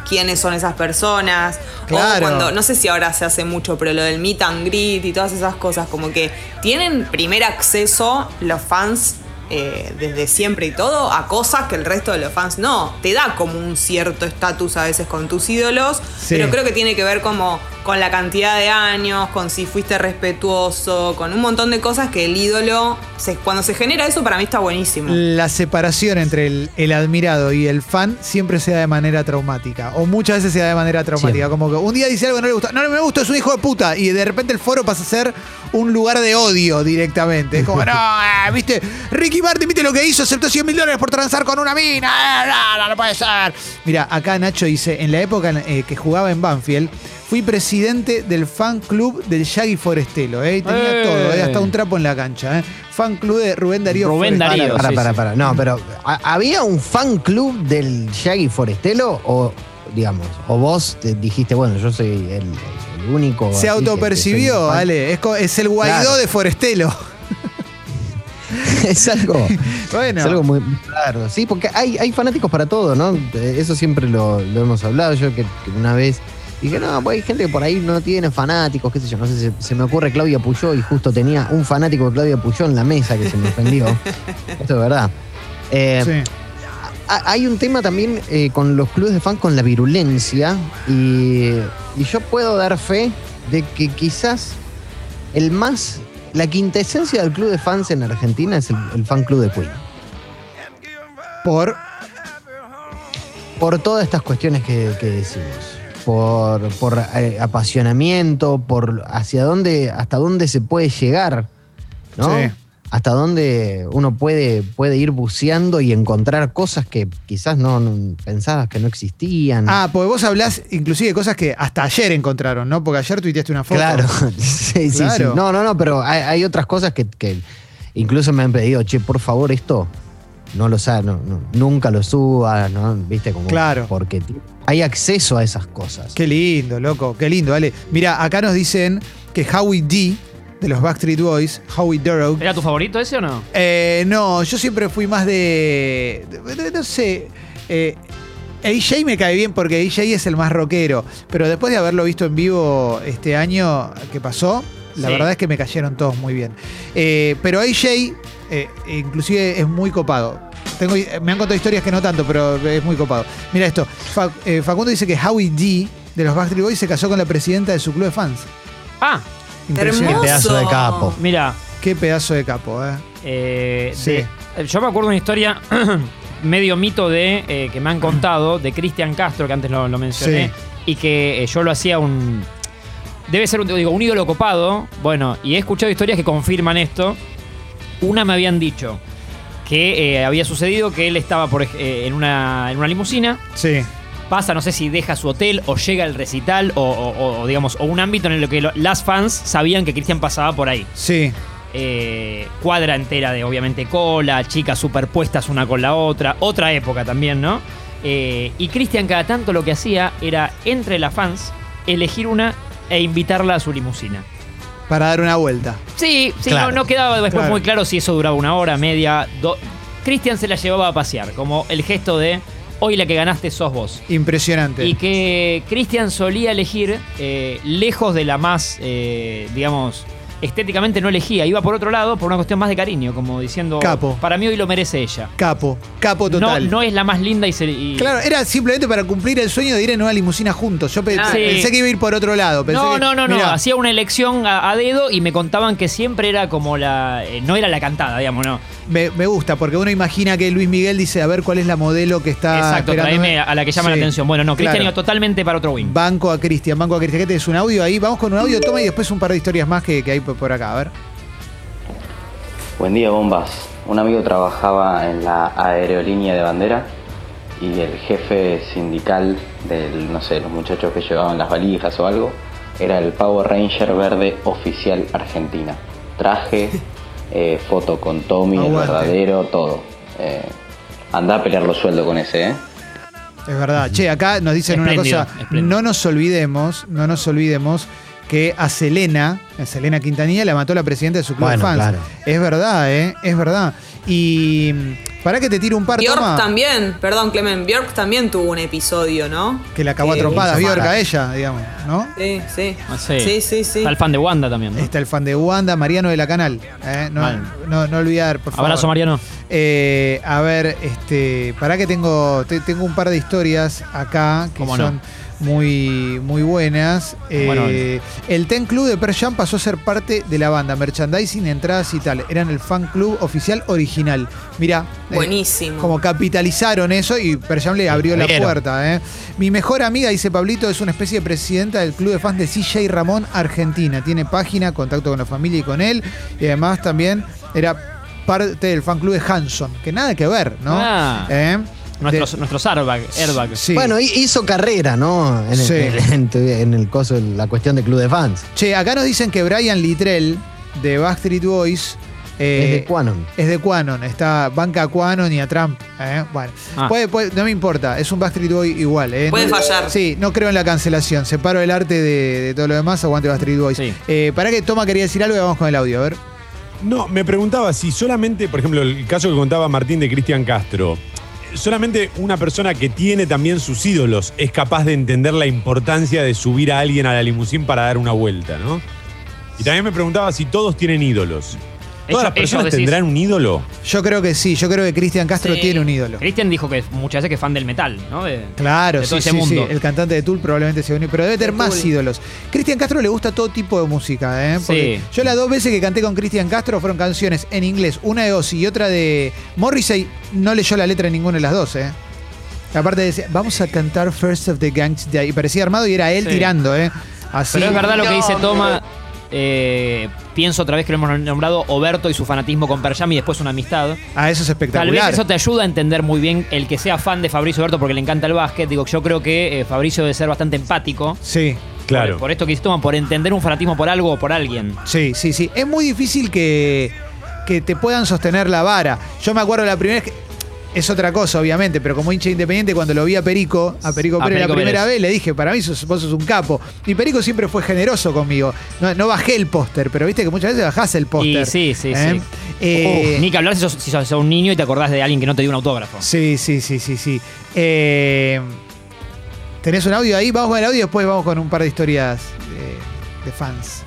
quiénes son esas personas. Claro. O cuando, no sé si ahora se hace mucho, pero lo del meet and greet y todas esas cosas, como que tienen primer acceso los fans desde siempre y todo a cosas que el resto de los fans no. Te da como un cierto estatus a veces con tus ídolos, Sí. pero creo que tiene que ver como con la cantidad de años, con si fuiste respetuoso, con un montón de cosas que el ídolo, cuando se genera eso, para mí está buenísimo. La separación entre el admirado y el fan siempre se da de manera traumática. O muchas veces se da de manera traumática. Siempre. Como que un día dice algo que no le gusta. No me gusta, es un hijo de puta. Y de repente el foro pasa a ser un lugar de odio directamente. Es como, no, viste, Ricky Martin, viste lo que hizo, aceptó $100.000 por transar con una mina. No puede ser. Mira, acá Nacho dice, en la época que jugaba en Banfield, fui presidente del fan club del Shaggy Forestelo, tenía todo, hasta un trapo en la cancha. Fan club de Rubén Darío Rubén Forestelo. Darío. Para. No, pero ¿había un fan club del Shaggy Forestelo? O, digamos, o vos te dijiste, bueno, yo soy el único. Se así autopercibió, que soy un fan? Ale. Es el Guaidó Claro. de Forestelo. Es algo. Bueno. Es algo muy claro. Sí, porque hay fanáticos para todo, ¿no? Eso siempre lo hemos hablado. Yo que una vez dije, no, pues hay gente que por ahí no tiene fanáticos, qué sé yo. No sé, se me ocurre Claudia Puyol y justo tenía un fanático de Claudia Puyol en la mesa que se me ofendió. Esto es verdad. Sí. Hay un tema también con los clubes de fan, con la virulencia. Y yo puedo dar fe de que quizás la quintesencia del club de fans en Argentina es el fan club de Queen. Por todas estas cuestiones que decimos. Por apasionamiento, por hasta dónde se puede llegar, ¿no? Sí. Hasta dónde uno puede ir buceando y encontrar cosas que quizás no pensabas que no existían. Porque vos hablás inclusive de cosas que hasta ayer encontraron, ¿no? Porque ayer tuiteaste una foto. Claro, sí. No, pero hay otras cosas que incluso me han pedido, che, por favor, esto no lo sabes, nunca lo subas, ¿no? ¿Viste? Como, Claro. Porque hay acceso a esas cosas. Qué lindo, loco, qué lindo, Ale. Mira, acá nos dicen que Howie D, de los Backstreet Boys, Howie Durrow. ¿Era tu favorito ese o no? No, yo siempre fui más de no sé. AJ me cae bien porque AJ es el más rockero. Pero después de haberlo visto en vivo este año que pasó, la Sí. verdad es que me cayeron todos muy bien. Pero AJ, inclusive es muy copado. Me han contado historias que no tanto, pero es muy copado. Mira esto. Facundo dice que Howie D, de los Backstreet Boys, se casó con la presidenta de su club de fans. Ah, Impresionante. Hermoso. Qué pedazo de capo. mira. Qué pedazo de capo, Sí. Yo me acuerdo una historia medio mito de que me han contado de Cristian Castro, que antes lo mencioné, Sí. y que yo lo hacía debe ser un ídolo copado. Bueno, y he escuchado historias que confirman esto. Una me habían dicho que había sucedido que él estaba en una limusina. Sí. Pasa, no sé si deja su hotel o llega al recital o digamos, o un ámbito en el que las fans sabían que Cristian pasaba por ahí. Sí. Cuadra entera de, obviamente, cola, chicas superpuestas una con la otra época también, ¿no? Y Cristian cada tanto lo que hacía era, entre las fans, elegir una e invitarla a su limusina. Para dar una vuelta. Sí, Claro. no quedaba después Claro. muy claro si eso duraba una hora, media, Cristian se la llevaba a pasear, como el gesto de, hoy la que ganaste sos vos. Impresionante. Y que Cristian solía elegir, lejos de la más, digamos, estéticamente no elegía, iba por otro lado por una cuestión más de cariño, como diciendo, Capo. para mí hoy lo merece ella. Capo total. No es la más linda y Claro, era simplemente para cumplir el sueño de ir en una limusina juntos. Yo Sí. pensé que iba a ir por otro lado. No. Hacía una elección a dedo y me contaban que siempre era como no era la cantada, digamos, no. Me gusta, porque uno imagina que Luis Miguel dice, a ver cuál es la modelo que está Exacto, esperándome. traeme a la que llama la Sí. atención. Bueno, no, Cristian Claro. iba totalmente para otro wing. Banco a Cristian. ¿Qué tenés? ¿Un audio ahí? Vamos con un audio, toma, y después un par de historias más que hay por acá. A ver. Buen día, bombas. Un amigo trabajaba en la aerolínea de bandera y el jefe sindical los muchachos que llevaban las valijas o algo, era el Power Ranger verde oficial Argentina. Traje, foto con Tommy, el Aguante. verdadero, todo. Andá a pelear los sueldos con ese, Es verdad. Che, acá nos dicen Espléndido, una cosa. espléndido. No nos olvidemos que a Selena Quintanilla la mató la presidenta de su club de Bueno, fans. claro. Es verdad, es verdad. Y Para que te tire un par, Björk toma. también, perdón, Clemen, Björk también tuvo un episodio, ¿no? Que la acabó a trompadas, Björk a ella, digamos, ¿no? Sí, sí. Sí. Sí. Está el fan de Wanda también, ¿no? Está el fan de Wanda, Mariano de la Canal. No olvidar, por favor. Abrazo, Mariano. A ver, para que tengo un par de historias acá que son muy, muy buenas. El Ten Club de Pearl Jam pasó a ser parte de la banda, merchandising, entradas y tal. Eran el fan club oficial original. Mirá. Buenísimo. Como capitalizaron eso y Pearl Jam le abrió la puerta. Mi mejor amiga, dice Pablito, es una especie de presidenta del club de fans de CJ Ramón Argentina. Tiene página, contacto con la familia y con él. Y además también era parte del fan club de Hanson. Que nada que ver, ¿no? Nuestros airbag. Sí. Bueno, hizo carrera, ¿no? En el coso, en la cuestión de club de fans. Che, acá nos dicen que Brian Littrell de Backstreet Boys es de Quanon. Es de Quanon, banca a Quanon y a Trump. Bueno, no me importa, es un Backstreet Boy igual. Puede fallar. Sí, no creo en la cancelación. Separo el arte de todo lo demás, aguante Backstreet Boys. Sí. Para que Toma quería decir algo y vamos con el audio, a ver. No, me preguntaba si solamente, por ejemplo, el caso que contaba Martín de Cristian Castro, solamente una persona que tiene también sus ídolos es capaz de entender la importancia de subir a alguien a la limusín para dar una vuelta, ¿no? Y también me preguntaba si todos tienen ídolos. ¿Todas las personas tendrán un ídolo? Yo creo que sí, yo creo que Cristian Castro tiene un ídolo. Cristian dijo que muchas veces que es fan del metal, ¿no? Claro, de todo sí, ese mundo. sí. El cantante de Tool probablemente sea uno, pero debe tener más ídolos. Cristian Castro le gusta todo tipo de música, Porque yo las 2 veces que canté con Cristian Castro fueron canciones en inglés, una de Ozzy y otra de Morrissey. No leyó la letra de ninguna de las 2, Aparte decía, vamos a cantar First of the Gangs Day. Y parecía armado y era él tirando, Así. Pero es verdad lo que dice Toma. Pienso otra vez que lo hemos nombrado, Oberto y su fanatismo con Pearl Jam y después una amistad. Eso es espectacular. Tal vez eso te ayuda a entender muy bien el que sea fan de Fabricio Oberto porque le encanta el básquet. Digo, yo creo que Fabricio debe ser bastante empático. Sí. Claro. Por esto que dice Toma, por entender un fanatismo por algo o por alguien. Sí. Es muy difícil que te puedan sostener la vara. Yo me acuerdo la primera vez que... Es otra cosa, obviamente, pero como hincha independiente, cuando lo vi a Perico Pérez la primera vez, le dije, para mí vos sos un capo. Y Perico siempre fue generoso conmigo. No bajé el póster, pero viste que muchas veces bajás el póster. Sí. Ni que hablar si sos un niño y te acordás de alguien que no te dio un autógrafo. Sí. ¿Tenés un audio ahí? Vamos con el audio y después vamos con un par de historias de fans.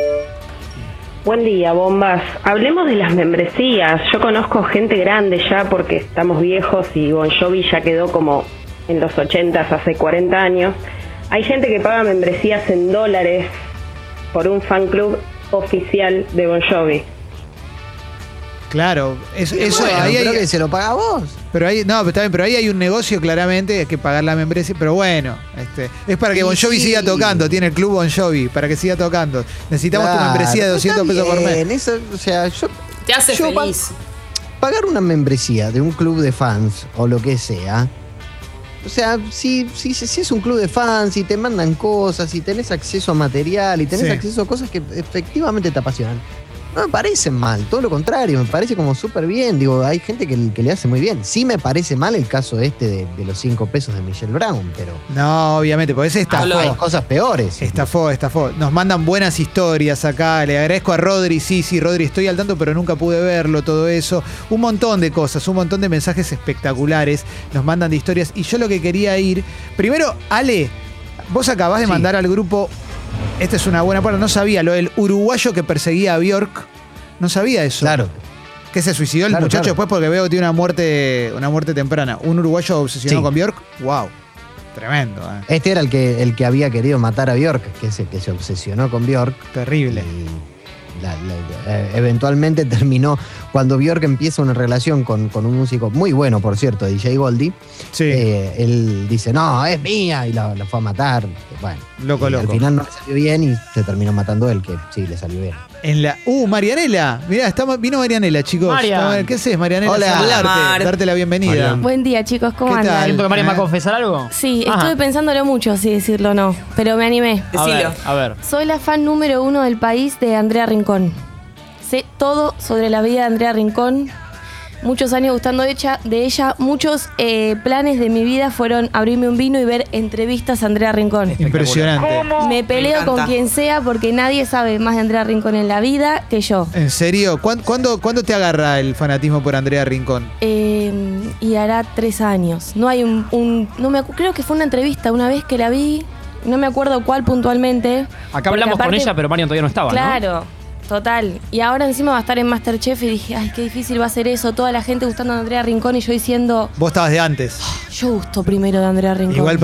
Buen día, bombas. Hablemos de las membresías. Yo conozco gente grande ya porque estamos viejos y Bon Jovi ya quedó como en los 80s, hace 40 años. Hay gente que paga membresías en dólares por un fan club oficial de Bon Jovi. Claro, eso bueno, ahí creo que se lo paga vos. Pero ahí, no, pero está bien, pero ahí hay un negocio claramente, hay que pagar la membresía, pero bueno, es para que Bon Jovi siga tocando, tiene el club Bon Jovi, para que siga tocando. Necesitamos tu membresía de 200 pesos por mes. Eso, o sea, te hace feliz. Pagar una membresía de un club de fans o lo que sea. O sea, si es un club de fans y te mandan cosas y tenés acceso a material y tenés acceso a cosas que efectivamente te apasionan, no me parece mal, todo lo contrario, me parece como súper bien. Digo, hay gente que le hace muy bien. Sí me parece mal el caso de los 5 pesos de Michelle Brown, pero... No, obviamente, porque ese estafó. Hay cosas peores. Estafó. Nos mandan buenas historias acá. Le agradezco a Rodri. Sí, Rodri, estoy al tanto, pero nunca pude verlo, todo eso. Un montón de cosas, un montón de mensajes espectaculares. Nos mandan de historias. Y yo lo que quería ir... Primero, Ale, vos acabás de mandar al grupo... Esta es una buena parte, no sabía lo del uruguayo que perseguía a Björk. No sabía eso. Claro. Que se suicidó el muchacho después porque veo que tiene una muerte temprana. Un uruguayo obsesionado con Björk. Wow. Tremendo. Este era el que había querido matar a Björk, que se obsesionó con Björk. Terrible. Eventualmente terminó, cuando Björk empieza una relación con un músico muy bueno, por cierto, DJ Goldie. Sí. Él dice, no, es mía, y la fue a matar. Bueno, loco. Al final no le salió bien y se terminó matando él, que sí, le salió bien. Marianela. Mirá, vino Marianela, chicos. ¿Qué haces, Marianela? Hola. Saludarte, darte la bienvenida. Marian. Buen día, chicos, ¿cómo ¿Qué andan? tal? ¿Siento que Marian va a confesar algo? Sí, estuve pensándolo mucho, sí, decirlo o no, pero me animé. Decilo. A ver. Soy la fan número 1 del país de Andrea Rincón. Sé todo sobre la vida de Andrea Rincón. muchos años gustando de ella. Muchos planes de mi vida fueron abrirme un vino y ver entrevistas a Andrea Rincón. Impresionante. Me peleo con quien sea porque nadie sabe más de Andrea Rincón en la vida que yo. ¿En serio? ¿Cuándo te agarra el fanatismo por Andrea Rincón? Y hará 3 años. No hay creo que fue una entrevista una vez que la vi, no me acuerdo cuál puntualmente. Acá hablamos con ella, pero Marian todavía no estaba, claro, ¿no? Total. Y ahora encima va a estar en MasterChef y dije, ay, qué difícil va a ser eso. Toda la gente gustando de Andrea Rincón y yo diciendo... Vos estabas de antes. Yo gusto primero de Andrea Rincón. Igual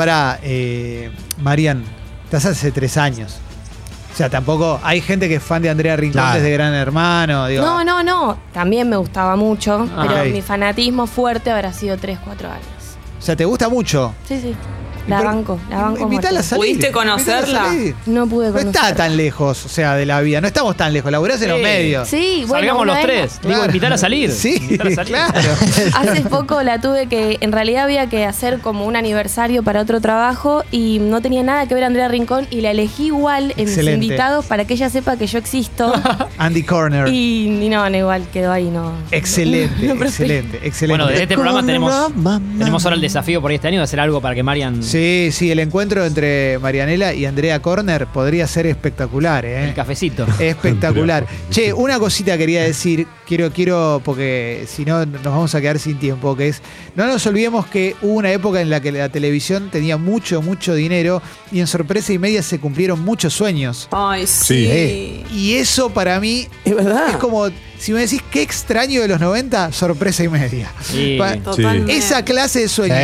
Marian, estás hace 3 años. O sea, tampoco... Hay gente que es fan de Andrea Rincón desde Gran Hermano. Digo. No. También me gustaba mucho, pero ok. mi fanatismo fuerte habrá sido 3, 4 años. O sea, ¿te gusta mucho? Sí. La banco. Invítala a salir. ¿Pudiste conocerla? No pude No conocerla. está tan lejos, o sea, de la vida. No estamos tan lejos. Laburás en los medios. Sí, bueno. Salgamos los 3. Digo, invitar a salir. Sí, Invitar a salir. claro. Hace poco la tuve que, en realidad había que hacer como un aniversario para otro trabajo y no tenía nada que ver a Andrea Rincón y la elegí igual en mis Excelente. invitados para que ella sepa que yo existo. Andy Corner. y no, igual quedó ahí, no. Excelente, No, excelente. Bueno, desde este programa tenemos ahora el desafío por este año de hacer algo para que Marian... Sí, el encuentro entre Marianela y Andrea Corner podría ser espectacular, ¿eh? El cafecito. Espectacular. Che, una cosita quería decir, quiero, porque si no nos vamos a quedar sin tiempo, que es, no nos olvidemos que hubo una época en la que la televisión tenía mucho dinero y en Sorpresa y Media se cumplieron muchos sueños. Ay, sí. Y eso para mí Es verdad. es como, si me decís qué extraño de los 90, Sorpresa y Media. Sí. Totalmente. Esa clase de sueños.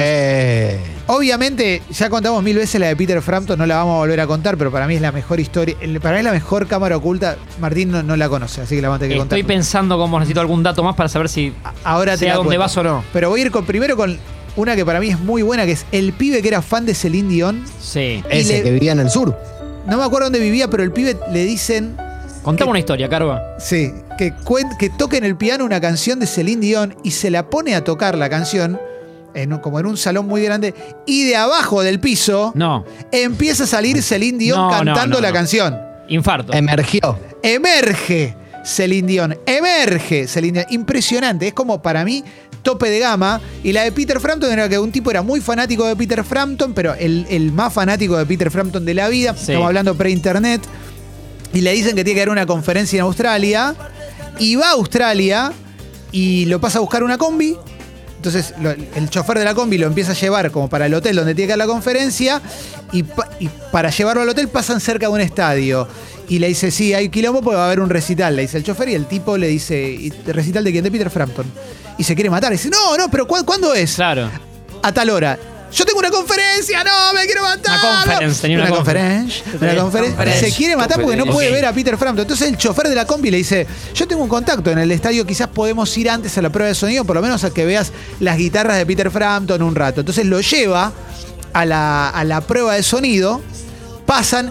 Obviamente, ya contamos 1000 veces la de Peter Frampton, no la vamos a volver a contar, pero para mí es la mejor historia, para mí es la mejor cámara oculta. Martín no la conoce, así que la vamos a tener que contar. Estoy pensando cómo necesito algún dato más para saber si Ahora te sea la dónde cuento. vas o no. Pero voy a ir primero con una que para mí es muy buena, que es el pibe que era fan de Celine Dion. Sí. Ese que vivía en el sur. No me acuerdo dónde vivía, pero el pibe le dicen... Contame una historia, Carva. Sí, que toque en el piano una canción de Celine Dion y se la pone a tocar la canción como en un salón muy grande y de abajo del piso empieza a salir Celine Dion cantando la canción. Infarto. Emergió. Emerge Celine Dion. Impresionante. Es como para mí tope de gama. Y la de Peter Frampton era que un tipo era muy fanático de Peter Frampton, pero el más fanático de Peter Frampton de la vida. Sí. Estamos hablando pre-internet. Y le dicen que tiene que dar una conferencia en Australia. Y va a Australia y lo pasa a buscar una combi. Entonces el chofer de la combi lo empieza a llevar como para el hotel donde tiene que dar la conferencia. Y para llevarlo al hotel pasan cerca de un estadio. Y le dice, sí, hay quilombo porque va a haber un recital. Le dice el chofer y el tipo le dice, ¿recital de quién? De Peter Frampton. Y se quiere matar. Y dice, no, pero ¿cuándo es? Claro. A tal hora. Yo tengo una conferencia, no, me quiero matar. Tenía una conferencia. Se quiere matar porque no puede ver a Peter Frampton. Entonces el chofer de la combi le dice, yo tengo un contacto en el estadio, quizás podemos ir antes a la prueba de sonido, por lo menos a que veas las guitarras de Peter Frampton un rato. Entonces lo lleva a la prueba de sonido, pasan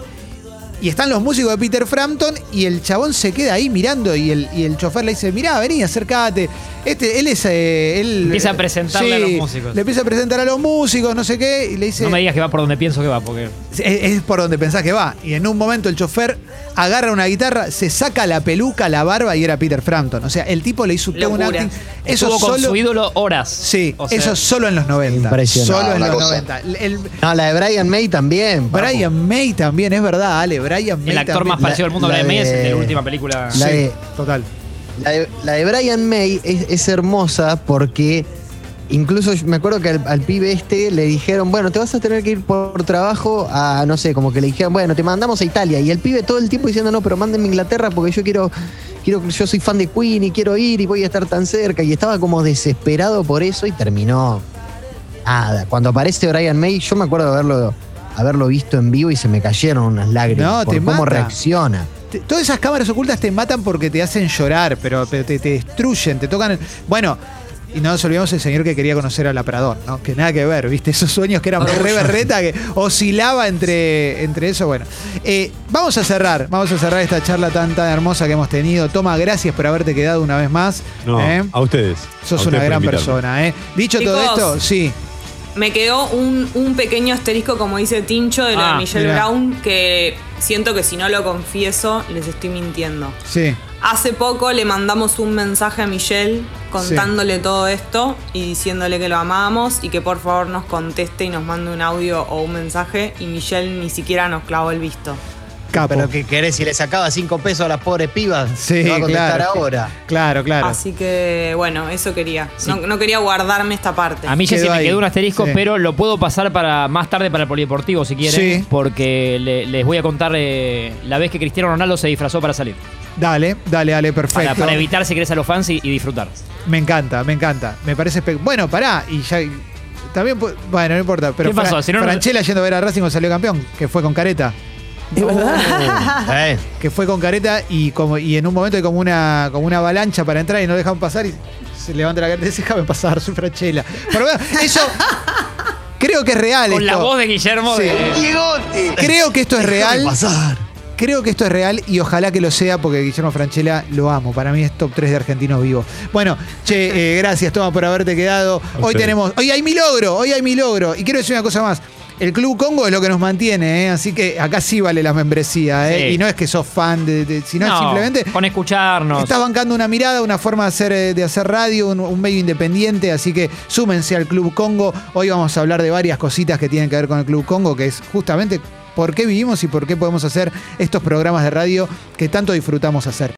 y están los músicos de Peter Frampton y el chabón se queda ahí mirando y el chofer le dice, mirá, vení, acércate. Él empieza a presentarle a los músicos. Le empieza a presentar a los músicos, no sé qué, y le dice... No me digas que va por donde pienso que va, porque... Es por donde pensás que va. Y en un momento el chofer agarra una guitarra, se saca la peluca, la barba y era Peter Frampton. O sea, el tipo le hizo todo un acting. Eso Estuvo con solo... su ídolo horas. Sí, o sea, eso solo en los 90. Impresionante. Solo en Una los cosa. 90. No, la de Brian May también. papu. Brian May también, es verdad, Ale. Brian May el actor también. más parecido al mundo de la Brian May es el de de- la última película. La de- Total. La de Brian May es hermosa porque incluso me acuerdo que al pibe le dijeron, bueno, te vas a tener que ir por trabajo a, no sé, como que le dijeron, bueno, te mandamos a Italia. Y el pibe todo el tiempo diciendo, no, pero mándenme a Inglaterra porque yo yo soy fan de Queen y quiero ir y voy a estar tan cerca. Y estaba como desesperado por eso y terminó nada. Cuando aparece Brian May, yo me acuerdo de haberlo visto en vivo y se me cayeron unas lágrimas No, por te cómo mata. reacciona. Todas esas cámaras ocultas te matan porque te hacen llorar, pero te destruyen, te tocan... Bueno, y no nos olvidemos el señor que quería conocer a Laprador, ¿no? Que nada que ver, ¿viste? Esos sueños que eran re berreta, que oscilaba entre eso. Bueno, vamos a cerrar esta charla tan hermosa que hemos tenido. Toma, gracias por haberte quedado una vez más. No, a ustedes. Sos A una ustedes gran por invitarme. persona, ¿eh? Dicho todo Chicos. esto, sí. me quedó un pequeño asterisco, como dice Tincho, de lo de Michelle mirá. Brown, que siento que si no lo confieso, les estoy mintiendo. Sí. Hace poco le mandamos un mensaje a Michelle contándole todo esto y diciéndole que lo amábamos y que por favor nos conteste y nos mande un audio o un mensaje, y Michelle ni siquiera nos clavó el visto. Capo. Pero ¿qué querés? Si le sacaba 5 pesos a las pobres pibas, Sí, te va a contestar claro. ahora. Claro. Así que, bueno, eso quería. No quería guardarme esta parte. A mí ya Quedó se me ahí. quedó un asterisco, Sí. pero lo puedo pasar para más tarde para el polideportivo si quieren. Sí. Porque les voy a contar la vez que Cristiano Ronaldo se disfrazó para salir. Dale, perfecto. Para evitar si querés a los fans y disfrutar. Me encanta. Me parece bueno, pará, y ya también bueno, no importa, pero ¿Qué pasó? Si no, Franchella yendo a ver a Racing cuando salió campeón, que fue con careta. Es verdad. Que fue con careta y en un momento hay como una avalancha para entrar y no dejan pasar y se levanta la careta y dice, déjame pasar, soy Franchella. Pero bueno, eso creo que es real. Con esto. la voz de Guillermo. Sí. Creo que esto es real. pasar. Creo que esto es real y ojalá que lo sea porque Guillermo Franchella lo amo. Para mí es top 3 de argentinos vivos. Bueno, gracias Toma por haberte quedado. Hoy hay mi logro. Y quiero decir una cosa más. El Club Congo es lo que nos mantiene, así que acá sí vale la membresía, Sí. y no es que sos fan, sino No, simplemente con escucharnos. estás bancando una mirada, una forma de hacer radio, un medio independiente, así que súmense al Club Congo. Hoy vamos a hablar de varias cositas que tienen que ver con el Club Congo, que es justamente por qué vivimos y por qué podemos hacer estos programas de radio que tanto disfrutamos hacer.